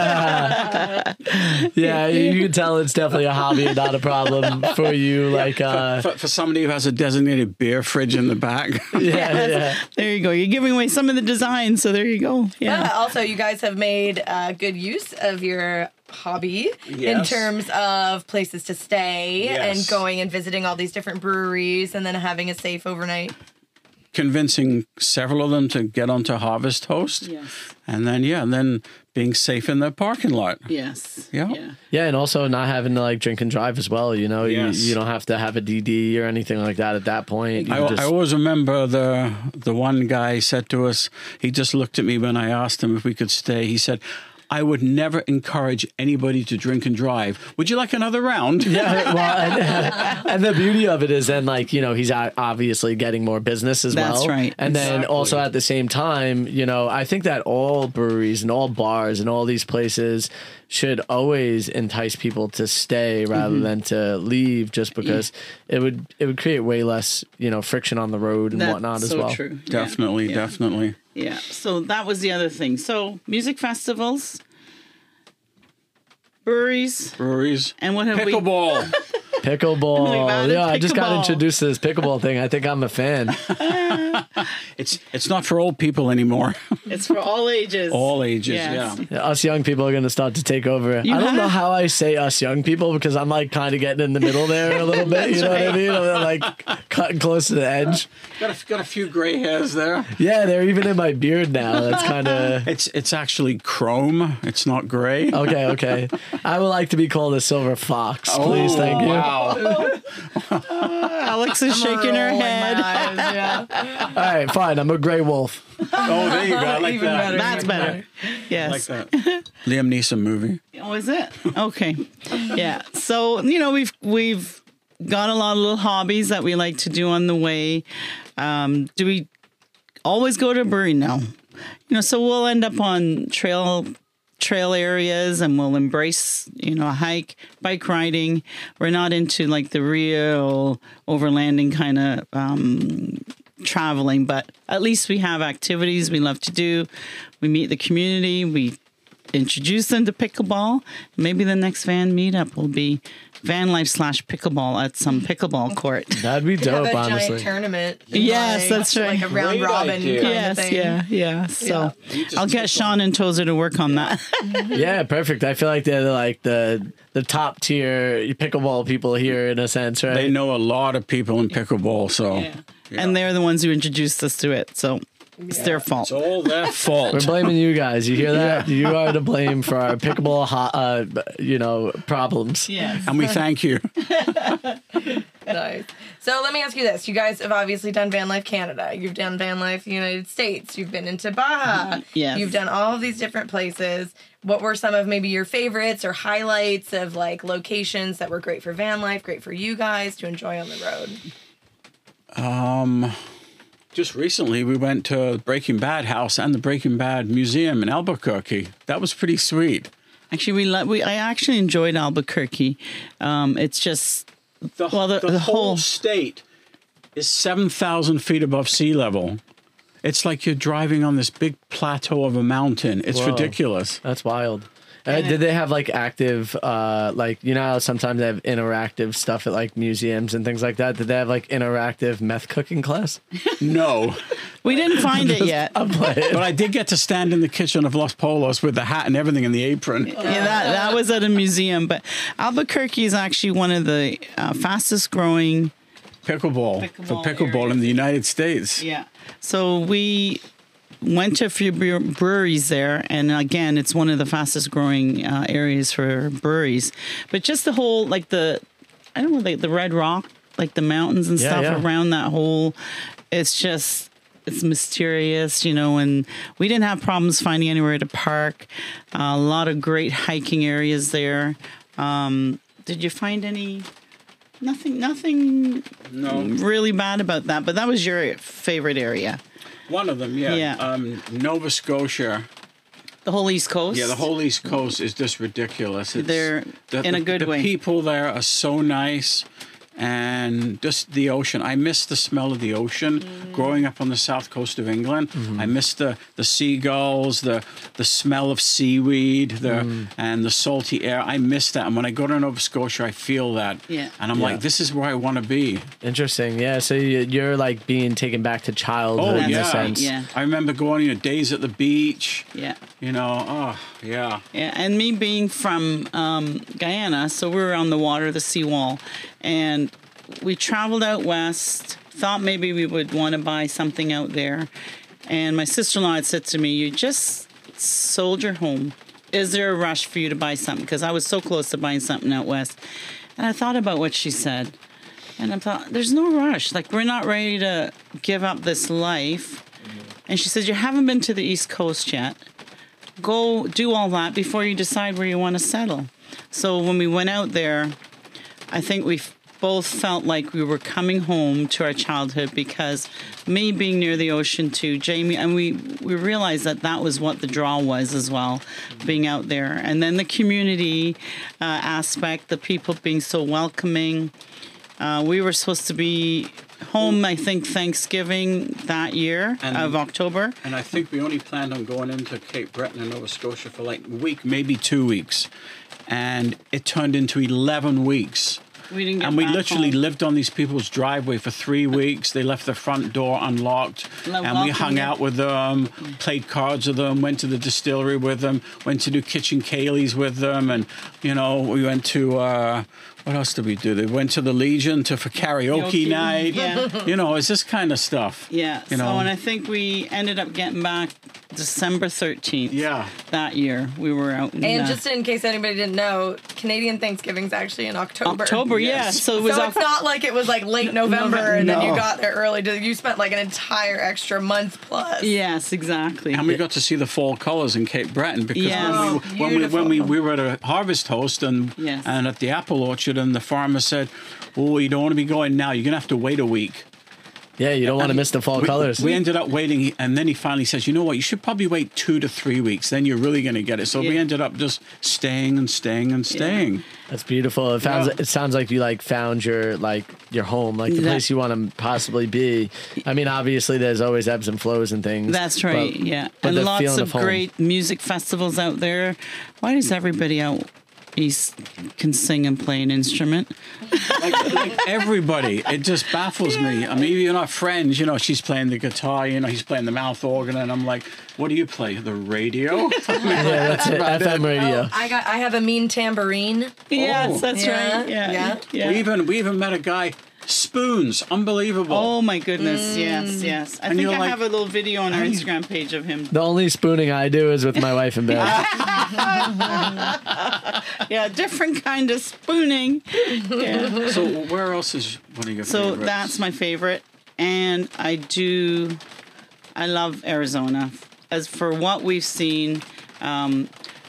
Yeah, you can tell it's definitely a hobby and not a problem for you. Like, uh, For, for somebody who has a designated beer fridge in the back. yeah, yeah. There you go. You're giving away some of the designs, so there you go. Yeah. Uh, also, you guys have made uh, good use of your hobby in Yes. terms of places to stay Yes. and going and visiting all these different breweries and then having a safe overnight. Convincing several of them to get onto Harvest Host. Yes. And then, yeah, and then being safe in their parking lot. Yes. Yeah. Yeah. Yeah, and also not having to like drink and drive as well. You know, Yes. you, you don't have to have a D D or anything like that at that point. You I, just, I always remember the the one guy said to us, he just looked at me when I asked him if we could stay. He said, I would never encourage anybody to drink and drive. Would you like another round? yeah, well, and, and the beauty of it is then, like, you know, he's o- obviously getting more business as That's well. right. And then Exactly. also at the same time, you know, I think that all breweries and all bars and all these places should always entice people to stay rather Mm-hmm. than to leave, just because it would it would create way less, you know, friction on the road and That's whatnot as so well. true. Yeah. Definitely, Yeah. definitely. Yeah, so that was the other thing. So music festivals, breweries. Breweries. And what have we- Pickleball. Pickleball. Yeah, I just got pickleball. introduced to this pickleball thing. I think I'm a fan. It's it's not for old people anymore. It's for all ages. All ages, Yes. yeah. Yeah, us young people are going to start to take over. You I don't know have- how I say us young people because I'm like kind of getting in the middle there a little bit. You know what I mean? I'm like cutting close to the edge. Got a, got a few gray hairs there. Yeah, they're even in my beard now. That's kind of... It's it's actually chrome. It's not gray. Okay, okay. I would like to be called a silver fox, please. Oh, Thank you. Wow. Alex is shaking her Rolling my head. eyes, yeah. All right, fine. I'm a gray wolf. Oh, there you go. I like Even that. better. That's better. Yes. I like that. Liam Neeson movie. Oh, is it? Okay. Yeah. So, you know, we've we've got a lot of little hobbies that we like to do on the way. Um, do we always go to a brewery? No. You know, so we'll end up on trail trail areas and we'll embrace, you know, a hike, bike riding. We're not into like the real overlanding kind of um, traveling, but at least we have activities we love to do. We meet the community. We introduce them to pickleball. Maybe the next van meetup will be van life slash pickleball at some pickleball court. That'd be Have dope, a giant honestly. tournament. Yes, like, that's right. Like a round Great robin idea. kind Yes, of thing. yeah, yeah. So You just I'll get took Sean and Tozer to work on that. Yeah, perfect. I feel like they're like the the top tier pickleball people here in a sense, right? They know a lot of people in pickleball, so yeah. And they're the ones who introduced us to it. So it's their fault. It's all their fault. We're blaming you guys. You hear that? You are to blame for our pickleball, ho- uh, you know, problems. Yes. And we thank you. Nice. So let me ask you this. You guys have obviously done Van Life Canada. You've done Van Life United States. You've been into Baja. Yes. You've done all of these different places. What were some of maybe your favorites or highlights of like locations that were great for van life, great for you guys to enjoy on the road? Um, just recently we went to Breaking Bad House and the Breaking Bad Museum in Albuquerque. That was pretty sweet. Actually, we, le- we I actually enjoyed Albuquerque. Um, it's just The, Well, the- the, the whole whole- state is seven thousand feet above sea level. It's like you're driving on this big plateau of a mountain. It's Whoa. ridiculous. That's wild. Uh, did they have like active, uh, like, you know, how sometimes they have interactive stuff at like museums and things like that? Did they have like interactive meth cooking class? No. we didn't find it yet. I'm playing. But I did get to stand in the kitchen of Los Polos with the hat and everything and the apron. Yeah, that, that was at a museum. But Albuquerque is actually one of the uh, fastest growing. Pickleball, Pickleball for pickleball in the United States. Yeah. So we went to a few bre- breweries there, and again, it's one of the fastest growing uh, areas for breweries. But just the whole, like the, I don't know, like the Red Rock, like the mountains and Yeah, stuff yeah. around that whole, it's just, it's mysterious, you know, and we didn't have problems finding anywhere to park. Uh, a lot of great hiking areas there. Um, did you find any? Nothing, nothing No. really bad about that, but that was your favorite area. One of them, yeah. Yeah. Um, Nova Scotia. The whole East Coast? Yeah, the whole East Coast is just ridiculous. It's, They're the, in a the- good the way. people there are so nice. And just the ocean. I miss the smell of the ocean Mm. growing up on the south coast of England. I miss the, the seagulls, the the smell of seaweed, the Mm. and the salty air. I miss that. And when I go to Nova Scotia, I feel that. Yeah. And I'm Yeah. like, this is where I want to be. Interesting. Yeah. So you- you're like being taken back to childhood Oh, in yeah. a sense. Yeah. I remember going, you know, days at the beach. Yeah. You know, oh, yeah. Yeah, and me being from um, Guyana, so we were on the water, the seawall, and we traveled out west, thought maybe we would want to buy something out there. And my sister-in-law had said to me, you just sold your home. Is there a rush for you to buy something? Because I was so close to buying something out west. And I thought about what she said. And I thought, there's no rush. Like, we're not ready to give up this life. And she said, you haven't been to the East Coast yet. Go do all that before you decide where you want to settle. So when we went out there, I think we both felt like we were coming home to our childhood, because me being near the ocean too, Jamie, and we, we realized that that was what the draw was as well, being out there. And then the community uh, aspect, the people being so welcoming. Uh, we were supposed to be home, I think, Thanksgiving that year And- of October. And I think we only planned on going into Cape Breton and Nova Scotia for like a week, maybe two weeks. and it turned into eleven weeks. We didn't get and we back literally home. lived on these people's driveway for three weeks. They left the front door unlocked, Love and we welcoming hung them. out with them, played cards with them, went to the distillery with them, went to do kitchen Kayleys with them, and you know we went to. Uh, What else did we do? They went to the Legion to for karaoke Karaoke, night. yeah. You know, it's this kind of stuff. Yeah. You so, know. and I think we ended up getting back December thirteenth. Yeah. That year. We were out in And uh, just in case anybody didn't know, Canadian Thanksgiving's actually in October. October, yeah. Yes. So it was So off- it's not like it was like late November November, and then you no. got there early. You spent like an entire extra month plus. Yes, exactly. And we got to see the fall colors in Cape Breton because Yes. when, we, Oh, when we when we beautiful. we were at a harvest host and Yes. and at the apple orchard, and the farmer said, "Oh, you don't want to be going now. You're gonna have to wait a week." Yeah, you don't want to miss the fall We, colors. we ended up waiting, and then he finally says, "You know what? You should probably wait two to three weeks. Then you're really going to get it." So we Yeah. ended up just staying and staying and staying. That's beautiful. It sounds Yeah. it sounds like you like found your like your home, like the That- place you want to possibly be. I mean, obviously there's always ebbs and flows and things. That's right, but- yeah. but And the lots feeling of home. great music festivals out there. Why does everybody out east can sing and play an instrument? Like, like everybody, it just baffles me. I mean, you're not friends. You know, she's playing the guitar. You know, he's playing the mouth organ, and I'm like, "What do you play? The radio?" Yeah, that's it. F M radio. Oh, I got. I have a mean tambourine. Yes, that's Yeah, right. Yeah, yeah. yeah. We even we even met a guy, spoons, unbelievable. Oh my goodness! Yes, yes. I And think I you're like- have a little video on our Instagram page of him. The only spooning I do is with my wife in bed. Yeah, different kind of spooning. Yeah. So where else is one of your So favorites? that's my favorite, and I do. I love Arizona. As for what we've seen, um,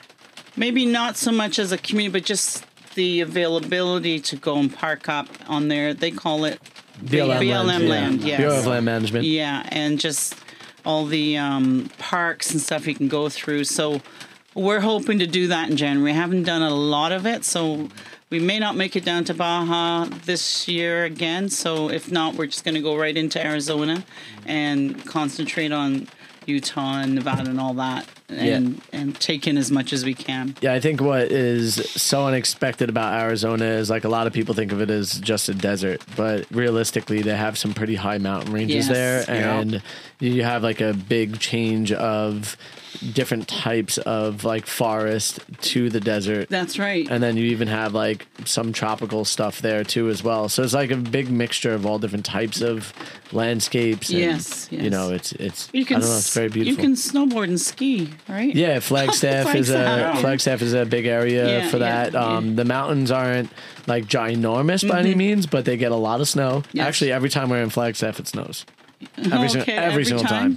maybe not so much as a community, but just the availability to go and park up on there. They call it B L M, B L M land, land, yeah. yes. Bureau of Land Management. Yeah, and just all the um, parks and stuff you can go through. So we're hoping to do that in January. We haven't done a lot of it, so we may not make it down to Baja this year again. So if not, we're just going to go right into Arizona and concentrate on Utah and Nevada and all that, and and take in as much as we can. Yeah, I think what is so unexpected about Arizona is like a lot of people think of it as just a desert, but realistically, they have some pretty high mountain ranges Yes. there, Yeah. and you have like a big change of different types of like forest to the desert. That's right. And then you even have like some tropical stuff there too as well. So it's like a big mixture of all different types of landscapes. And, Yes, You yes. know, it's it's you can I don't know, it's very s- beautiful. You can snowboard and ski, right? Yeah, Flagstaff is a Flagstaff. Flagstaff is a big area Yeah, for yeah, that. Um, the mountains aren't like ginormous by any means, but they get a lot of snow. Yes. Actually, every time we're in Flagstaff, it snows. Every, si- Okay, every, every single time. time?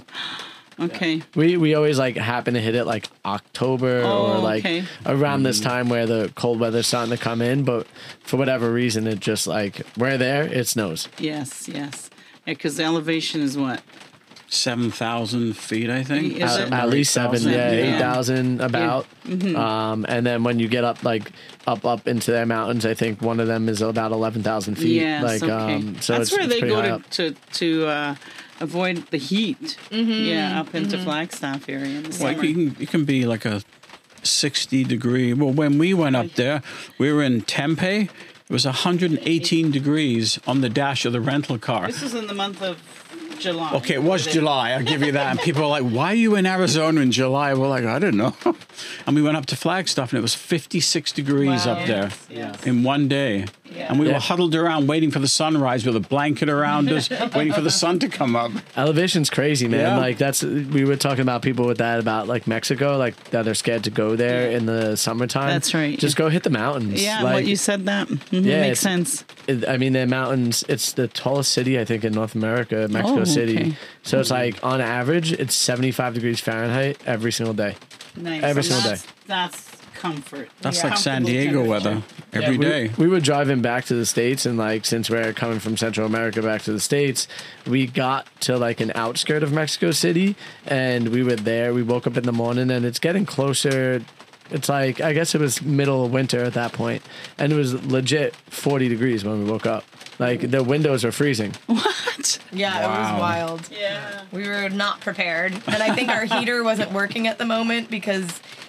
Okay. We we always like happen to hit it like October Oh, or like okay. around this time where the cold weather's starting to come in, but for whatever reason, it just like we're there, it snows. Yes, yes. Yeah, because the elevation is what? seven thousand feet, I think. Is At, it? at least seven, eight thousand, yeah, yeah. eight thousand about. Mm-hmm. Um, and then when you get up like up up into their mountains, I think one of them is about eleven thousand feet. Yes, like okay. um, so That's it's, where it's they pretty go high to, up. to to uh, avoid the heat. Mm-hmm. Yeah, up into Flagstaff area in the Well, summer. you can you can be like a sixty degree. Well, when we went up there, we were in Tempe. It was one hundred eighteen degrees on the dash of the rental car. This was in the month of July. Okay, it was July. I'll give you that. And people were like, "Why are you in Arizona in July?" We're like, "I don't know." And we went up to Flagstaff, and it was fifty-six degrees Wow. up there Yes. in one day. Yeah. And we Yeah. were huddled around waiting for the sunrise with a blanket around us, waiting for the sun to come up. Elevation's crazy, man. Yeah. Like that's we were talking about people with that about like Mexico, like that they're scared to go there in the summertime. That's right. Just go hit the mountains. Yeah, like, what you said that mhm, Yeah, makes it's- sense. it- I mean, the mountains. It's the tallest city I think in North America, Mexico Oh, City. okay. So it's like on average, it's seventy-five degrees Fahrenheit every single day. Nice. Every And single that's, That's comfort. That's Yeah. like San Comfortable Diego temperature. weather every we, day. We were driving back to the States, and like since we're coming from Central America back to the States, we got to like an outskirt of Mexico City, and we were there. We woke up in the morning, and it's getting closer. It's like I guess it was middle of winter at that point, and it was legit forty degrees when we woke up. Like the windows are freezing. What? Yeah, it was Wow. wild. Yeah. We were not prepared. And I think our heater wasn't working at the moment because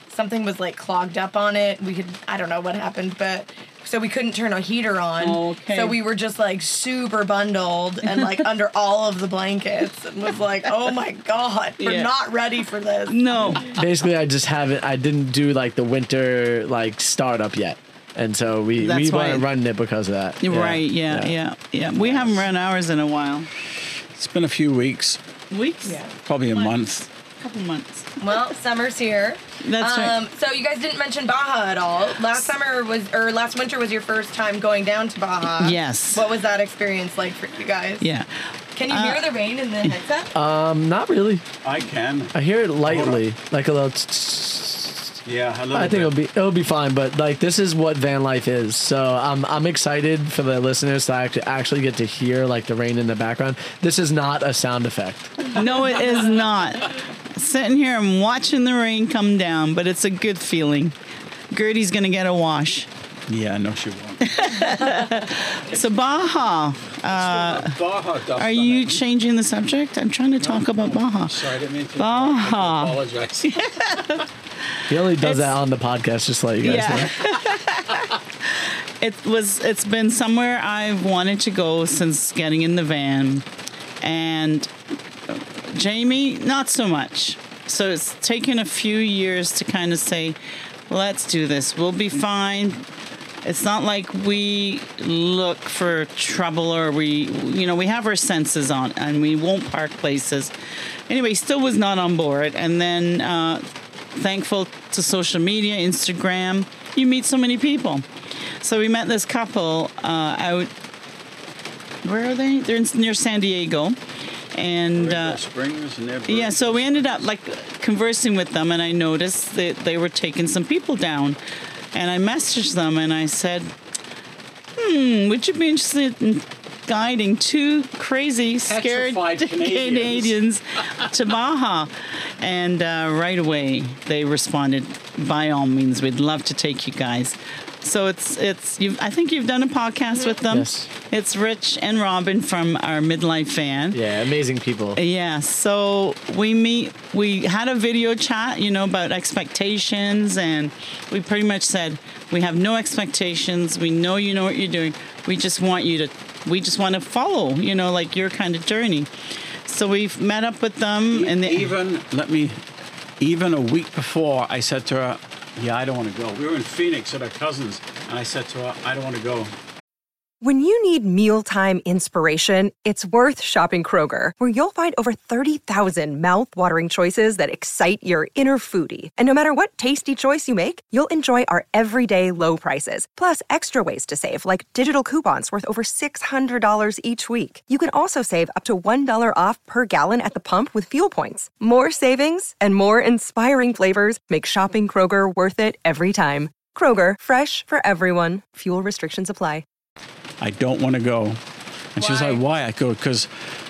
something was like clogged up on it. We could, I don't know what happened, but so we couldn't turn a heater on. Oh, okay. So we were just like super bundled and like under all of the blankets and was like, oh my God, we're Yeah. not ready for this. No. Basically, I just haven't. I didn't do like the winter like startup yet, and so we That's we why- weren't running it because of that. Yeah. Right, yeah, yeah, yeah. We haven't run ours in a while. It's been a few weeks, Weeks? Yeah. probably a month. Couple months. Well, summer's here. That's um, right. So you guys didn't mention Baja at all. Last summer was, or last winter was your first time going down to Baja. Yes. What was that experience like for you guys? Yeah. Can you Uh, hear the rain in the headset? Um, not really. I can. I hear it lightly, like a little. tss, tss. Yeah, a little I think bit. it'll be it'll be fine, but like this is what van life is. So I'm I'm excited for the listeners to actually actually get to hear like the rain in the background. This is not a sound effect. No, it is not. Sitting here and watching the rain come down, but it's a good feeling. Gertie's gonna get a wash. Yeah, no, she won't. So Baja, uh, Baja dust are on you it. changing the subject? I'm trying to talk about Baja. Sorry, I didn't mean to. Baja. I apologize. He only does It's- that on the podcast, just to let you guys know. Yeah. It was. It's been somewhere I've wanted to go since getting in the van, and Jamie, not so much. So it's taken a few years to kind of say, let's do this. We'll be fine. It's not like we look for trouble or we, you know, we have our senses on and we won't park places. Anyway, still was not on board. And then uh, thankful to social media, Instagram, you meet so many people. So we met this couple uh, out, where are they? They're in, near San Diego. And uh, Springs and they're yeah, so we ended up like conversing with them, and I noticed that they were taking some people down. And I messaged them and I said, hmm, would you be interested in guiding two crazy, scared Petrified Canadians. Canadians to Baja? And uh, right away they responded, by all means, we'd love to take you guys. So it's it's you've I think you've done a podcast with them. Yes. It's Rich and Robin from our Midlife Van. Yeah, amazing people. Yeah, so we meet, we had a video chat, you know, about expectations, and we pretty much said, we have no expectations, we know you know what you're doing, we just want you to, we just want to follow, you know, like your kind of journey. So we've met up with them, and they, even let me even a week before I said to her, yeah, I don't want to go. We were in Phoenix at our cousins, and I said to her, I don't want to go. When you need mealtime inspiration, it's worth shopping Kroger, where you'll find over thirty thousand mouth-watering choices that excite your inner foodie. And no matter what tasty choice you make, you'll enjoy our everyday low prices, plus extra ways to save, like digital coupons worth over six hundred dollars each week. You can also save up to one dollar off per gallon at the pump with fuel points. More savings and more inspiring flavors make shopping Kroger worth it every time. Kroger, fresh for everyone. Fuel restrictions apply. I don't want to go. And she was Why? like, why? I go, because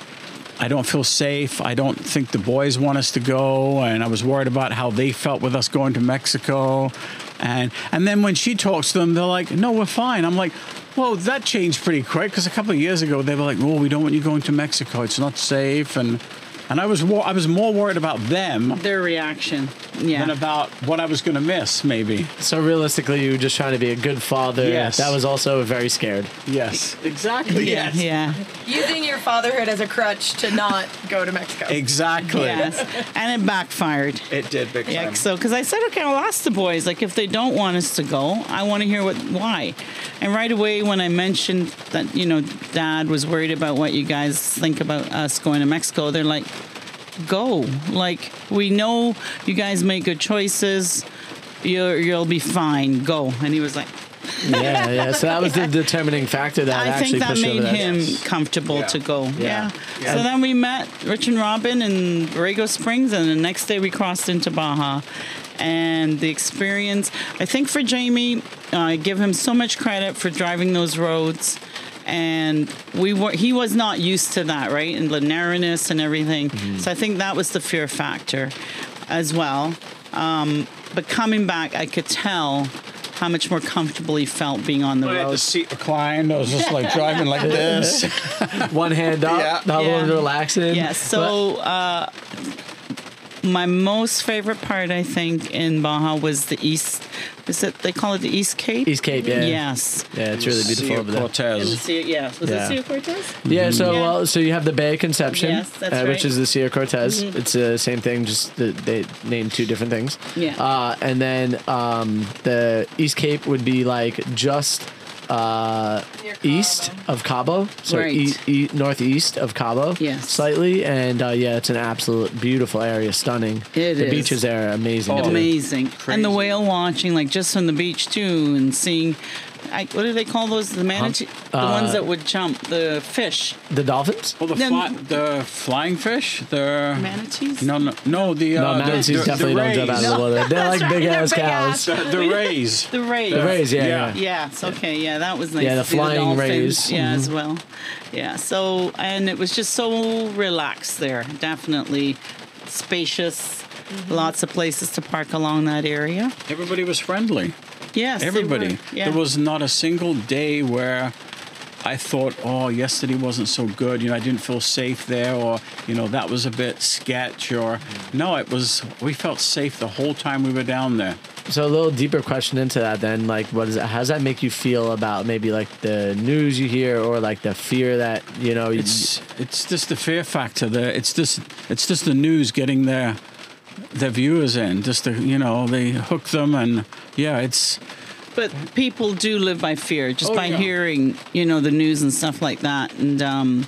I don't feel safe. I don't think the boys want us to go. And I was worried about how they felt with us going to Mexico. And and then when she talks to them, they're like, no, we're fine. I'm like, well, that changed pretty quick, because a couple of years ago, they were like, oh, we don't want you going to Mexico. It's not safe. And and I was wo- I was more worried about them their reaction. Yeah. than about what I was going to miss, maybe. So realistically, you were just trying to be a good father. Yes. That was also very scared. Yes, exactly. Yeah, Yes. yeah. Using your fatherhood as a crutch to not go to Mexico. Exactly. Yes. And it backfired. It did big Yeah, time. so because I said, okay, I'll ask the boys, like, if they don't want us to go, I want to hear what why. And right away, when I mentioned that, you know, Dad was worried about what you guys think about us going to Mexico, they're like, go. Like, we know you guys make good choices. You're, you'll be fine. Go. And he was like, Yeah, yeah. So that was the determining factor that I actually think that pushed you made over that. him Yes. comfortable Yeah. to go. Yeah. Yeah. So then we met Rich and Robin in Borrego Springs, and the next day we crossed into Baja. And the experience, I think for Jamie, uh, I give him so much credit for driving those roads. And we were, he was not used to that, right? And the narrowness and everything. Mm-hmm. So I think that was the fear factor as well. Um, but coming back, I could tell how much more comfortable he felt being on the I had road. the seat reclined. I was just like driving like this. One hand up, Yeah. the other Yeah. one relaxing. Yeah, so uh, my most favorite part, I think, in Baja was the East. Is it they call it the East Cape? East Cape, yeah. Yes. Yeah, it's really beautiful Sea of over there. Cortez. Sea, yeah. Was Yeah. it Sea of Cortez? Yeah, so Yeah. well, so you have the Bay of Conception, Yes, that's uh, which right. is the Sea of Cortez. Mhm. It's the same thing, just the, they named two different things. Yeah. Uh, and then um, the East Cape would be like just uh, east of Cabo, so Right. e- e- northeast of Cabo, Yes. slightly. And uh, yeah, it's an absolute beautiful area, stunning. It the is. beaches there are amazing. too. Amazing. And the Crazy. whale watching, like just on the beach too, and seeing, I, what do they call those? The manatee, the Uh, ones that would jump, the fish, The dolphins? Well, the, Then- fly, the flying fish, the manatees. no, no, no, the No, uh, the- manatees the, definitely the don't jump out of rays. the water. They're That's like right, big they're ass big cows. The, the rays. The rays. The rays, yeah, Yeah. yeah. Yes. Okay. Yeah, that was nice. Yeah, the to see flying dolphins, rays. Yeah, Mhm. as well. Yeah. So, and it was just so relaxed there. Definitely spacious. Lots of places to park along that area. Everybody was friendly. Yes. they Everybody. were. Yeah. There was not a single day where I thought, oh, yesterday wasn't so good. You know, I didn't feel safe there, or you know, that was a bit sketch. Or no, it was. We felt safe the whole time we were down there. So a little deeper question into that then, like what is it, how does that make you feel about maybe like the news you hear or like the fear that, you know, you, It's it's just the fear factor. The it's just it's just the news getting their their viewers in. Just to, you know, they hook them, and yeah, it's But people do live by fear just Oh, by yeah. hearing, you know, the news and stuff like that. And, um,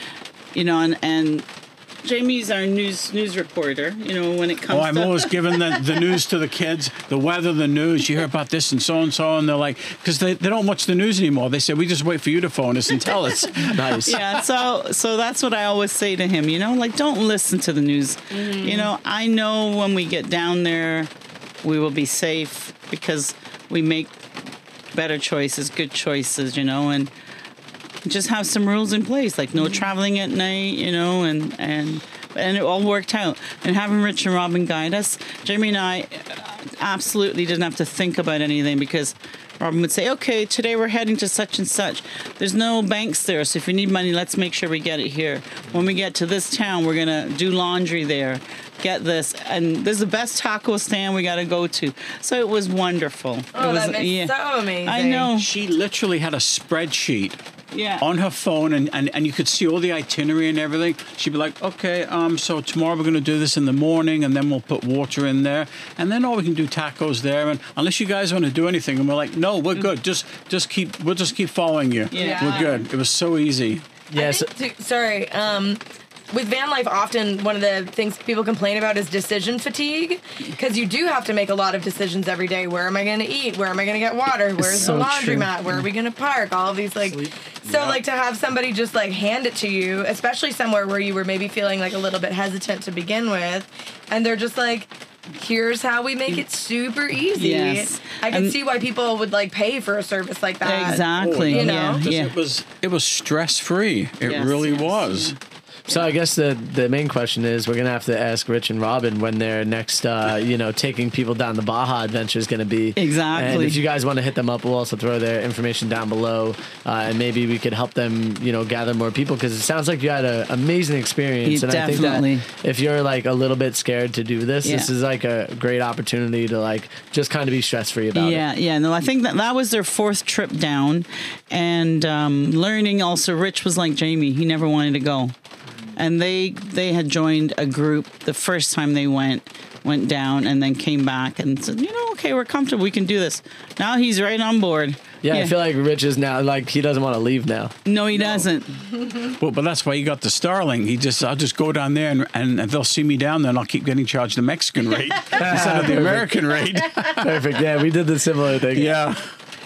you know, and, and Jamie's our news news reporter, you know, when it comes oh, I'm to... always giving the, the news to the kids, the weather, the news. You hear about this and so and so, and they're like, because they, they don't watch the news anymore. They say, we just wait for you to phone us and tell us. nice. Yeah, so so that's what I always say to him, you know, like, don't listen to the news. You know, I know when we get down there, we will be safe because we make better choices, good choices, you know, and just have some rules in place, like no traveling at night, you know, and and and it all worked out. And having Rich and Robin guide us, Jamie and I absolutely didn't have to think about anything because Robin would say, okay, today we're heading to such and such. There's no banks there, so if you need money, let's make sure we get it here. When we get to this town, we're going to do laundry there, get this. And there's the best taco stand we got to go to. So it was wonderful. Oh, it was, that makes so amazing. I know. She literally had a spreadsheet Yeah. on her phone, and, and, and you could see all the itinerary and everything. She'd be like, okay, um, so tomorrow we're going to do this in the morning, and then we'll put water in there, and then oh, we can do tacos there, and unless you guys want to do anything, and we're like, no, we're good. Just just keep we'll just keep following you. Yeah. We're good. It was so easy. Yeah, I so- think, too- sorry. Um, with van life, often one of the things people complain about is decision fatigue, because you do have to make a lot of decisions every day. Where am I going to eat? Where am I going to get water? Where's so the true. laundromat? Where are we going to park? All of these like, so Yeah. like to have somebody just like hand it to you, especially somewhere where you were maybe feeling like a little bit hesitant to begin with, and they're just like, here's how we make it super easy. Yes. I can And- see why people would like pay for a service like that. Exactly. You know? Yeah. Just- yeah. It was it was stress free. It Yes, really yes. was. So I guess the the main question is we're gonna have to ask Rich and Robin when their next uh, you know taking people down the Baja adventure is gonna be. Exactly. And if you guys want to hit them up, we'll also throw their information down below, uh, and maybe we could help them you know gather more people because it sounds like you had an amazing experience. You and definitely. I think that if you're like a little bit scared to do this, this Yeah. is like a great opportunity to like just kind of be stress free about yeah, it. yeah. No, I think that that was their fourth trip down, and um, learning also. Rich was like Jamie; he never wanted to go, and they they had joined a group the first time they went went down, and then came back and said, you know, okay, we're comfortable, we can do this. Now he's right on board. Yeah, I feel like Rich is now like he doesn't want to leave now. No, he doesn't. Well, but that's why he got the Starling. He just, I'll just go down there and, and they'll see me down there, and I'll keep getting charged the Mexican rate instead of the American rate. Perfect. Yeah, we did the similar thing. Yeah.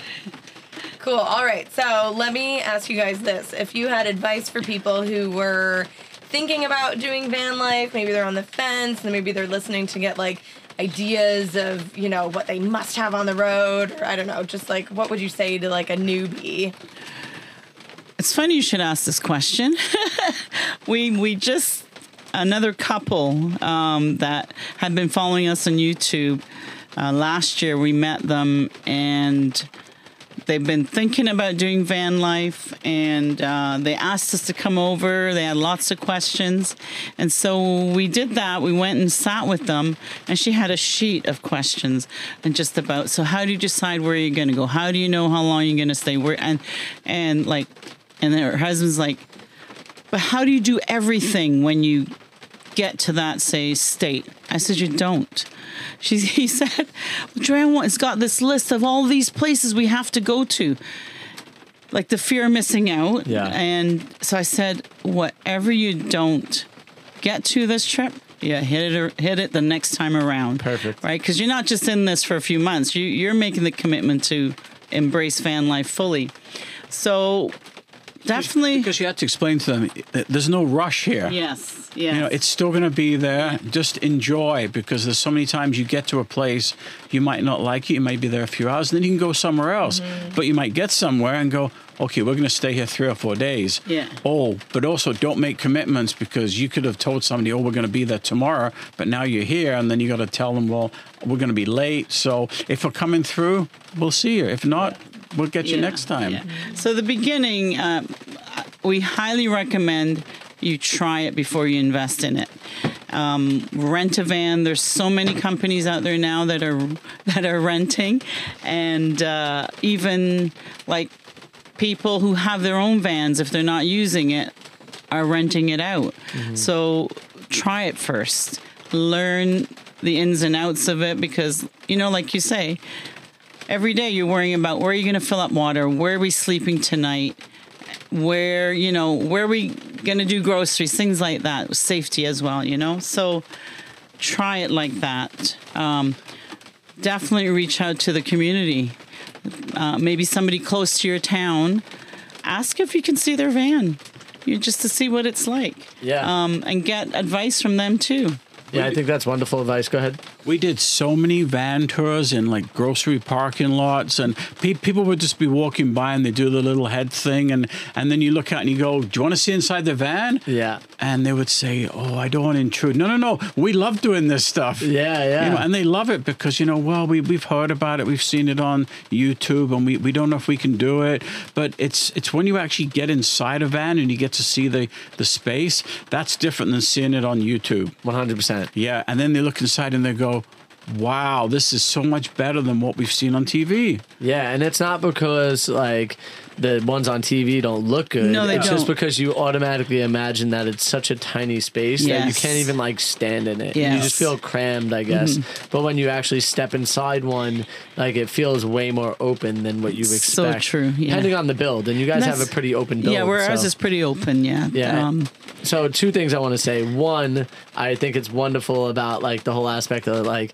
Cool. All right. So let me ask you guys this. If you had advice for people who were thinking about doing van life, maybe they're on the fence, and maybe they're listening to get like ideas of, you know, what they must have on the road, or I don't know, just like what would you say to like a newbie? It's funny you should ask this question. we we just another couple um, that had been following us on YouTube. Uh, last year we met them, and they've been thinking about doing van life, and uh, they asked us to come over. They had lots of questions. And so we did that. We went and sat with them, and she had a sheet of questions and just about, so how do you decide where you're going to go? How do you know how long you're going to stay? Where, and, and like, and her husband's like, but how do you do everything when you get to that, say, state? I said, you don't. She, he said, well, Joanne has got this list of all these places we have to go to. Like the fear of missing out. Yeah. And so I said, whatever you don't get to this trip, yeah, hit it or hit it the next time around. Perfect. Right? Because you're not just in this for a few months. You, you're making the commitment to embrace van life fully. So definitely. Because you had to explain to them, that there's no rush here. Yes, yes. You know, it's still going to be there. Just enjoy, because there's so many times you get to a place, you might not like it. You might be there a few hours, and then you can go somewhere else. Mm-hmm. But you might get somewhere and go, okay, we're going to stay here three or four days. Yeah. Oh, but also don't make commitments, because you could have told somebody, oh, we're going to be there tomorrow, but now you're here, and then you got to tell them, well, we're going to be late. So if we're coming through, we'll see you. If not, we'll get you Yeah, next time. yeah. So the beginning, uh, we highly recommend you try it before you invest in it. Um, rent a van. There's so many companies out there now that are that are renting, and uh, even like people who have their own vans, if they're not using it, are renting it out. Mm-hmm. So try it first. Learn the ins and outs of it, because, you know, like you say, every day you're worrying about where are you going to fill up water, where are we sleeping tonight, where, you know, where are we going to do groceries, things like that, safety as well, you know. So try it like that. Um, definitely reach out to the community. Uh, maybe somebody close to your town. Ask if you can see their van, you just to see what it's like. Yeah. Um, and get advice from them too. Yeah, I think that's wonderful advice. Go ahead. We did so many van tours in like grocery parking lots, and pe- people would just be walking by and they do the little head thing, and, and then you look out and you go, do you want to see inside the van? Yeah. And they would say, oh, I don't want to intrude. No, no, no. We love doing this stuff. Yeah, yeah. You know, and they love it because, you know, well, we, we've heard about it. We've seen it on YouTube, and we, we don't know if we can do it. But it's it's when you actually get inside a van and you get to see the, the space, that's different than seeing it on YouTube. one hundred percent. Yeah, and then they look inside and they go, wow, this is so much better than what we've seen on T V. Yeah, and it's not because, like, the ones on T V don't look good. No, they it's don't. just because you automatically imagine that it's such a tiny space that you Yes. can't even, like, stand in it. Yes. You just feel crammed, I guess. Mm-hmm. But when you actually step inside one, like, it feels way more open than what you So expect. true, yeah. Depending on the build. And you guys That's- have a pretty open build. Yeah, where ours so. is pretty open, yeah. Yeah. Um, So two things I want to say. One, I think it's wonderful about like the whole aspect of like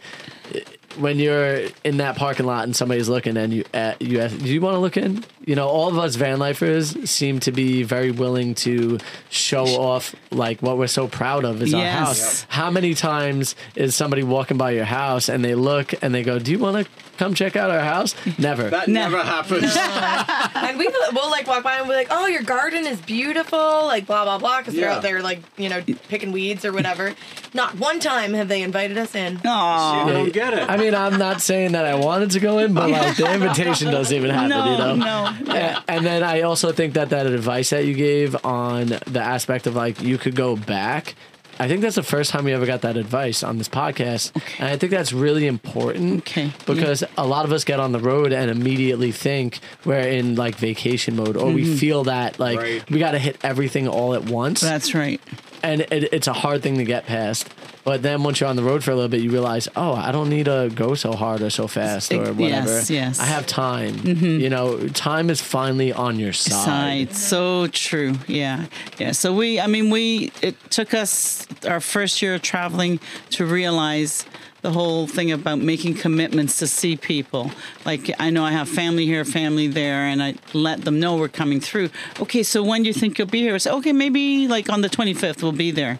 when you're in that parking lot and somebody's looking and you uh, you ask, do you want to look in? You know, all of us van lifers seem to be very willing to show off like what we're so proud of is our Yes. house. Yep. How many times is somebody walking by your house and they look and they go, "Do you want to come check out our house?" Never. That never happens. And we we'll like walk by and we're like, oh, your garden is beautiful, like blah blah blah, because they're Yeah. out there like, you know, picking weeds or whatever. Not one time have they invited us in. aw. You don't get it. I mean, I'm not saying that I wanted to go in, but like the invitation doesn't even happen, No, you know? no. Yeah. And then I also think that that advice that you gave on the aspect of like you could go back, I think that's the first time we ever got that advice on this podcast. And I think that's really important Okay. because a lot of us get on the road and immediately think we're in like vacation mode or we feel that like Right. we got to hit everything all at once. That's right. And it, it's a hard thing to get past. But then once you're on the road for a little bit, you realize, oh, I don't need to go so hard or so fast or Yes, whatever. yes. I have time. You know, time is finally on your side. Side. So true. Yeah. Yeah. So we, I mean, we, it took us our first year of traveling to realize the whole thing about making commitments to see people. Like, I know I have family here, family there, and I let them know we're coming through. Okay, so when do you think you'll be here? I say, okay, maybe like on the twenty-fifth we'll be there.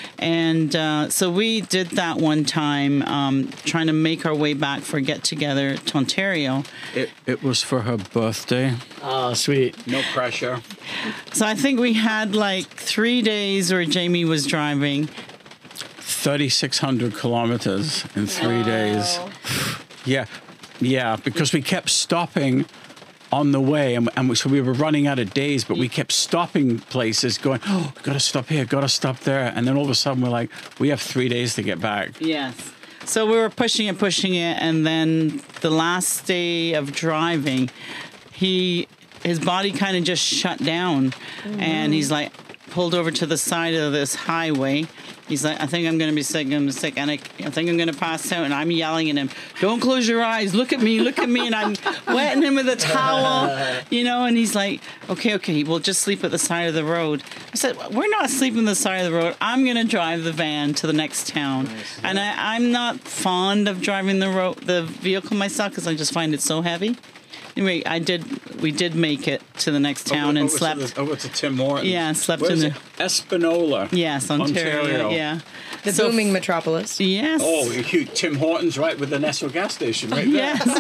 And uh, so we did that one time, um, trying to make our way back for a get-together to Ontario. It, it was for her birthday. Oh, sweet. No pressure. So I think we had like three days where Jamie was driving. thirty-six hundred kilometers in three days. Yeah. Yeah, because we kept stopping on the way, and, and so we were running out of days, but we kept stopping places, going, oh, gotta stop here, gotta stop there, and then all of a sudden we're like, we have three days to get back. Yes. So we were pushing it, pushing it, and then the last day of driving, he his body kind of just shut down, mm-hmm. and he's like pulled over to the side of this highway. He's like, I think I'm going to be sick, I'm going to be sick, and I, I think I'm going to pass out, and I'm yelling at him, don't close your eyes, look at me, look at me, and I'm wetting him with a towel, you know, and he's like, okay, okay, we'll just sleep at the side of the road. I said, we're not sleeping on the side of the road, I'm going to drive the van to the next town, nice. and I, I'm not fond of driving the road, the vehicle myself, because I just find it so heavy. Anyway, I did. We did make it to the next town over, and over slept. To the, over to Tim Hortons. Yeah, slept Where's in the Espanola. Yes, Ontario. Ontario. Yeah, the so, booming metropolis. Yes. Oh, you, Tim Hortons, right with the Nestle gas station, right there.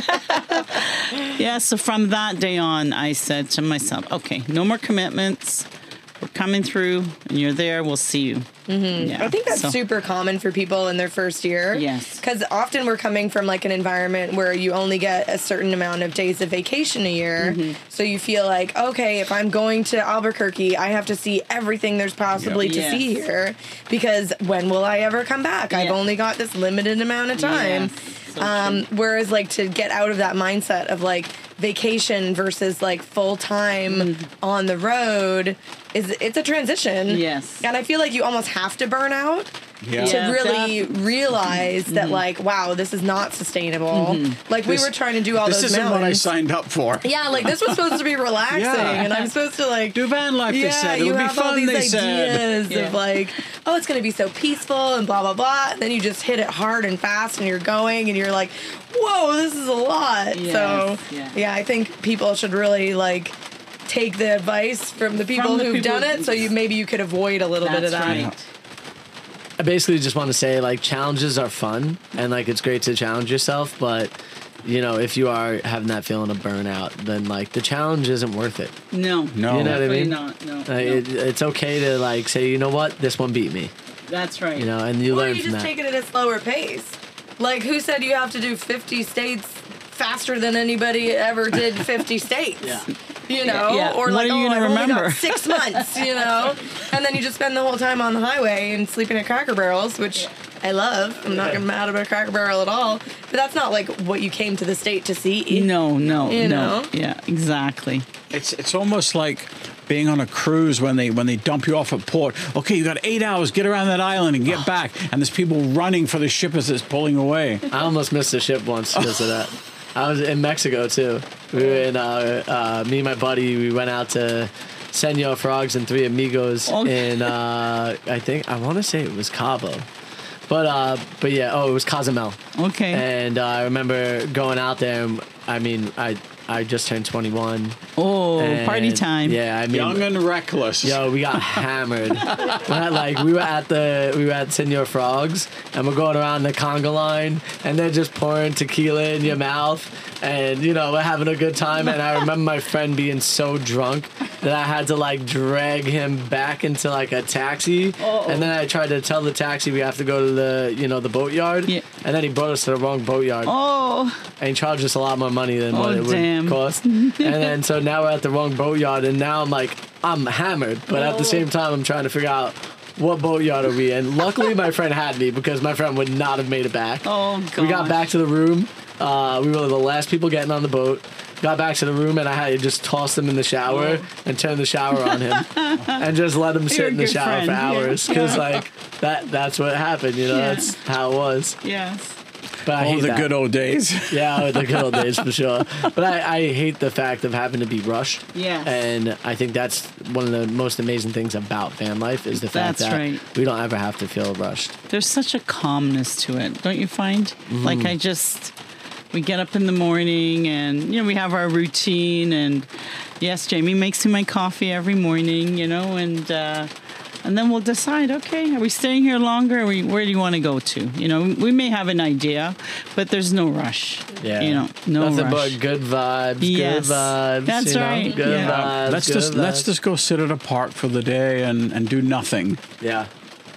Yes. Yeah. So from that day on, I said to myself, "Okay, no more commitments. We're coming through, and you're there. We'll see you." Mm-hmm. Yeah. I think that's so. super common for people in their first year. Yes. Because often we're coming from like an environment where you only get a certain amount of days of vacation a year. Mm-hmm. So you feel like, okay, if I'm going to Albuquerque, I have to see everything there's possibly yep. to yes. see here. Because when will I ever come back? Yes. I've only got this limited amount of time. Yes. So um, whereas like to get out of that mindset of like vacation versus like full time mm-hmm. on the road is it's a transition. Yes. And I feel like you almost have to burn out yeah. to yeah, really definitely. realize mm-hmm. that like, wow, this is not sustainable. Mm-hmm. Like this, we were trying to do all this those isn't mountains. what I signed up for. Yeah, like this was supposed to be relaxing yeah. and I'm supposed to like do van life, yeah, they said. It'll you be have fun, all these they ideas said. of like, oh, it's gonna be so peaceful and blah blah blah. And then you just hit it hard and fast and you're going and you're like, whoa, this is a lot. Yes. So yeah. yeah, I think people should really like take the advice from the people from the who've people done it so you maybe you could avoid a little bit of that. Right. I basically just want to say like challenges are fun and like it's great to challenge yourself, but you know, if you are having that feeling of burnout, then like the challenge isn't worth it. No. No. You know what I mean? Not, no, uh, no. It, it's okay to like say, you know what, this one beat me. That's right. You know, and you or learn you from just that. take it at a slower pace. Like who said you have to do fifty states faster than anybody ever did fifty states? Yeah. You know, yeah. or what like, are you oh, gonna I've remember? only got six months, you know, and then you just spend the whole time on the highway and sleeping at Cracker Barrels, which I love. I'm not mad about a Cracker Barrel at all, but that's not like what you came to the state to see. No, no, you no. know? Yeah, exactly. It's it's almost like being on a cruise when they when they dump you off at port. Okay, you got eight hours. Get around that island and get back. And there's people running for the ship as it's pulling away. I almost missed the ship once because of that. I was in Mexico too. We were in, uh, uh, me and my buddy, we went out to Senor Frogs and Three Amigos okay. in, uh, I think, I want to say it was Cabo. But, uh, but yeah, oh, it was Cozumel. Okay. And uh, I remember going out there, and, I mean, I I just turned twenty-one. Oh, and, party time. Yeah, I mean. Young and reckless. Yo, we got hammered. we had, like, we were at the, we were at Senor Frogs, and we're going around the conga line, and they're just pouring tequila in your mouth, and, you know, we're having a good time, and I remember my friend being so drunk that I had to, like, drag him back into, like, a taxi, Uh-oh. and then I tried to tell the taxi we have to go to the, you know, the boatyard, yeah. and then he brought us to the wrong boatyard. Oh. And he charged us a lot more money than oh, what it damn. would cost. And then, so now we're at the wrong boatyard, and now I'm like, I'm hammered, but oh. at the same time, I'm trying to figure out what boatyard are we in. Luckily, my friend had me because my friend would not have made it back. Oh, God. We got back to the room. Uh, we were the last people getting on the boat. Got back to the room, and I had to just toss him in the shower oh. and turn the shower on him and just let him sit You're in the shower friend. for hours because, yeah. like, that that's what happened, you know? Yeah. That's how it was. Yes. But I oh, hate the that. good old days. Yeah, the good old days for sure. But I, I hate the fact of having to be rushed. Yes. And I think that's one of the most amazing things about van life is the fact that's that right. we don't ever have to feel rushed. There's such a calmness to it, don't you find? Mm-hmm. Like I just, we get up in the morning and, you know, we have our routine and yes, Jamie makes me my coffee every morning, you know, and, uh, and then we'll decide, okay, are we staying here longer? Or we, where do you want to go to? You know, we may have an idea, but there's no rush. Yeah. You know, no Nothing rush. but good vibes, yes. good vibes. That's you know? right. Good yeah. vibes. Let's good just vibes. let's just go sit at a park for the day and, and do nothing. Yeah.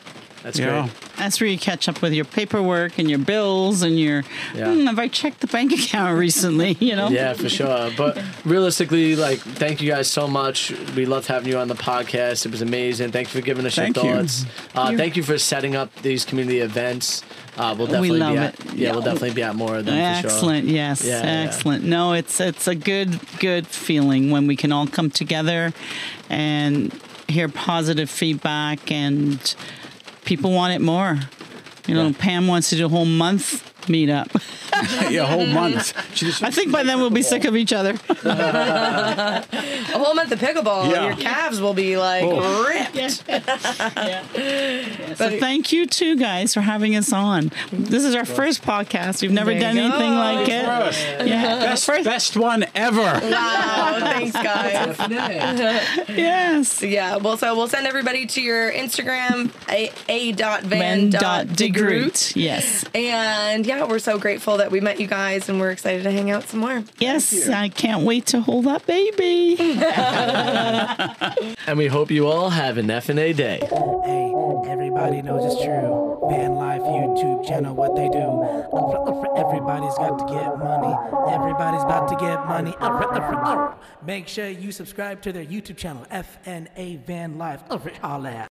That's Yeah. great. That's where you catch up with your paperwork and your bills and your, Yeah. hmm, have I checked the bank account recently, you know? Yeah, for sure. But realistically, like, thank you guys so much. We loved having you on the podcast. It was amazing. Thank you for giving us Thank your you. thoughts. Uh, You- thank you for setting up these community events. Uh, we'll We definitely love be at, it. Yeah, we'll definitely be at more of them for sure. Excellent. Yes. Yeah, yeah. Excellent. No, it's it's a good good feeling when we can all come together and hear positive feedback, and people want it more. You know, Yeah. Pam wants to do a whole month meetup. Yeah, a whole month. She just, I think by then we'll be sick of each other. A whole month of pickleball. Yeah. Your calves will be like Oh. ripped. So thank you too, guys, for having us on. This is our first podcast. We've never There done you anything go. like it. Yeah. best, best one ever. Wow, thanks guys. Yes. Yeah, well, so we'll send everybody to your Instagram, a, a dot van Van dot dot de de Groot. Groot. Yes. And yeah, we're so grateful that we met you guys, and we're excited to hang out some more. Yes. I can't wait to hold that baby. And we hope you all have an F and A day. Hey, everybody knows it's true. Van Life YouTube channel, what they do. Everybody's got to get money. Everybody's about to get money. Make sure you subscribe to their YouTube channel, F N A Van Life. All that.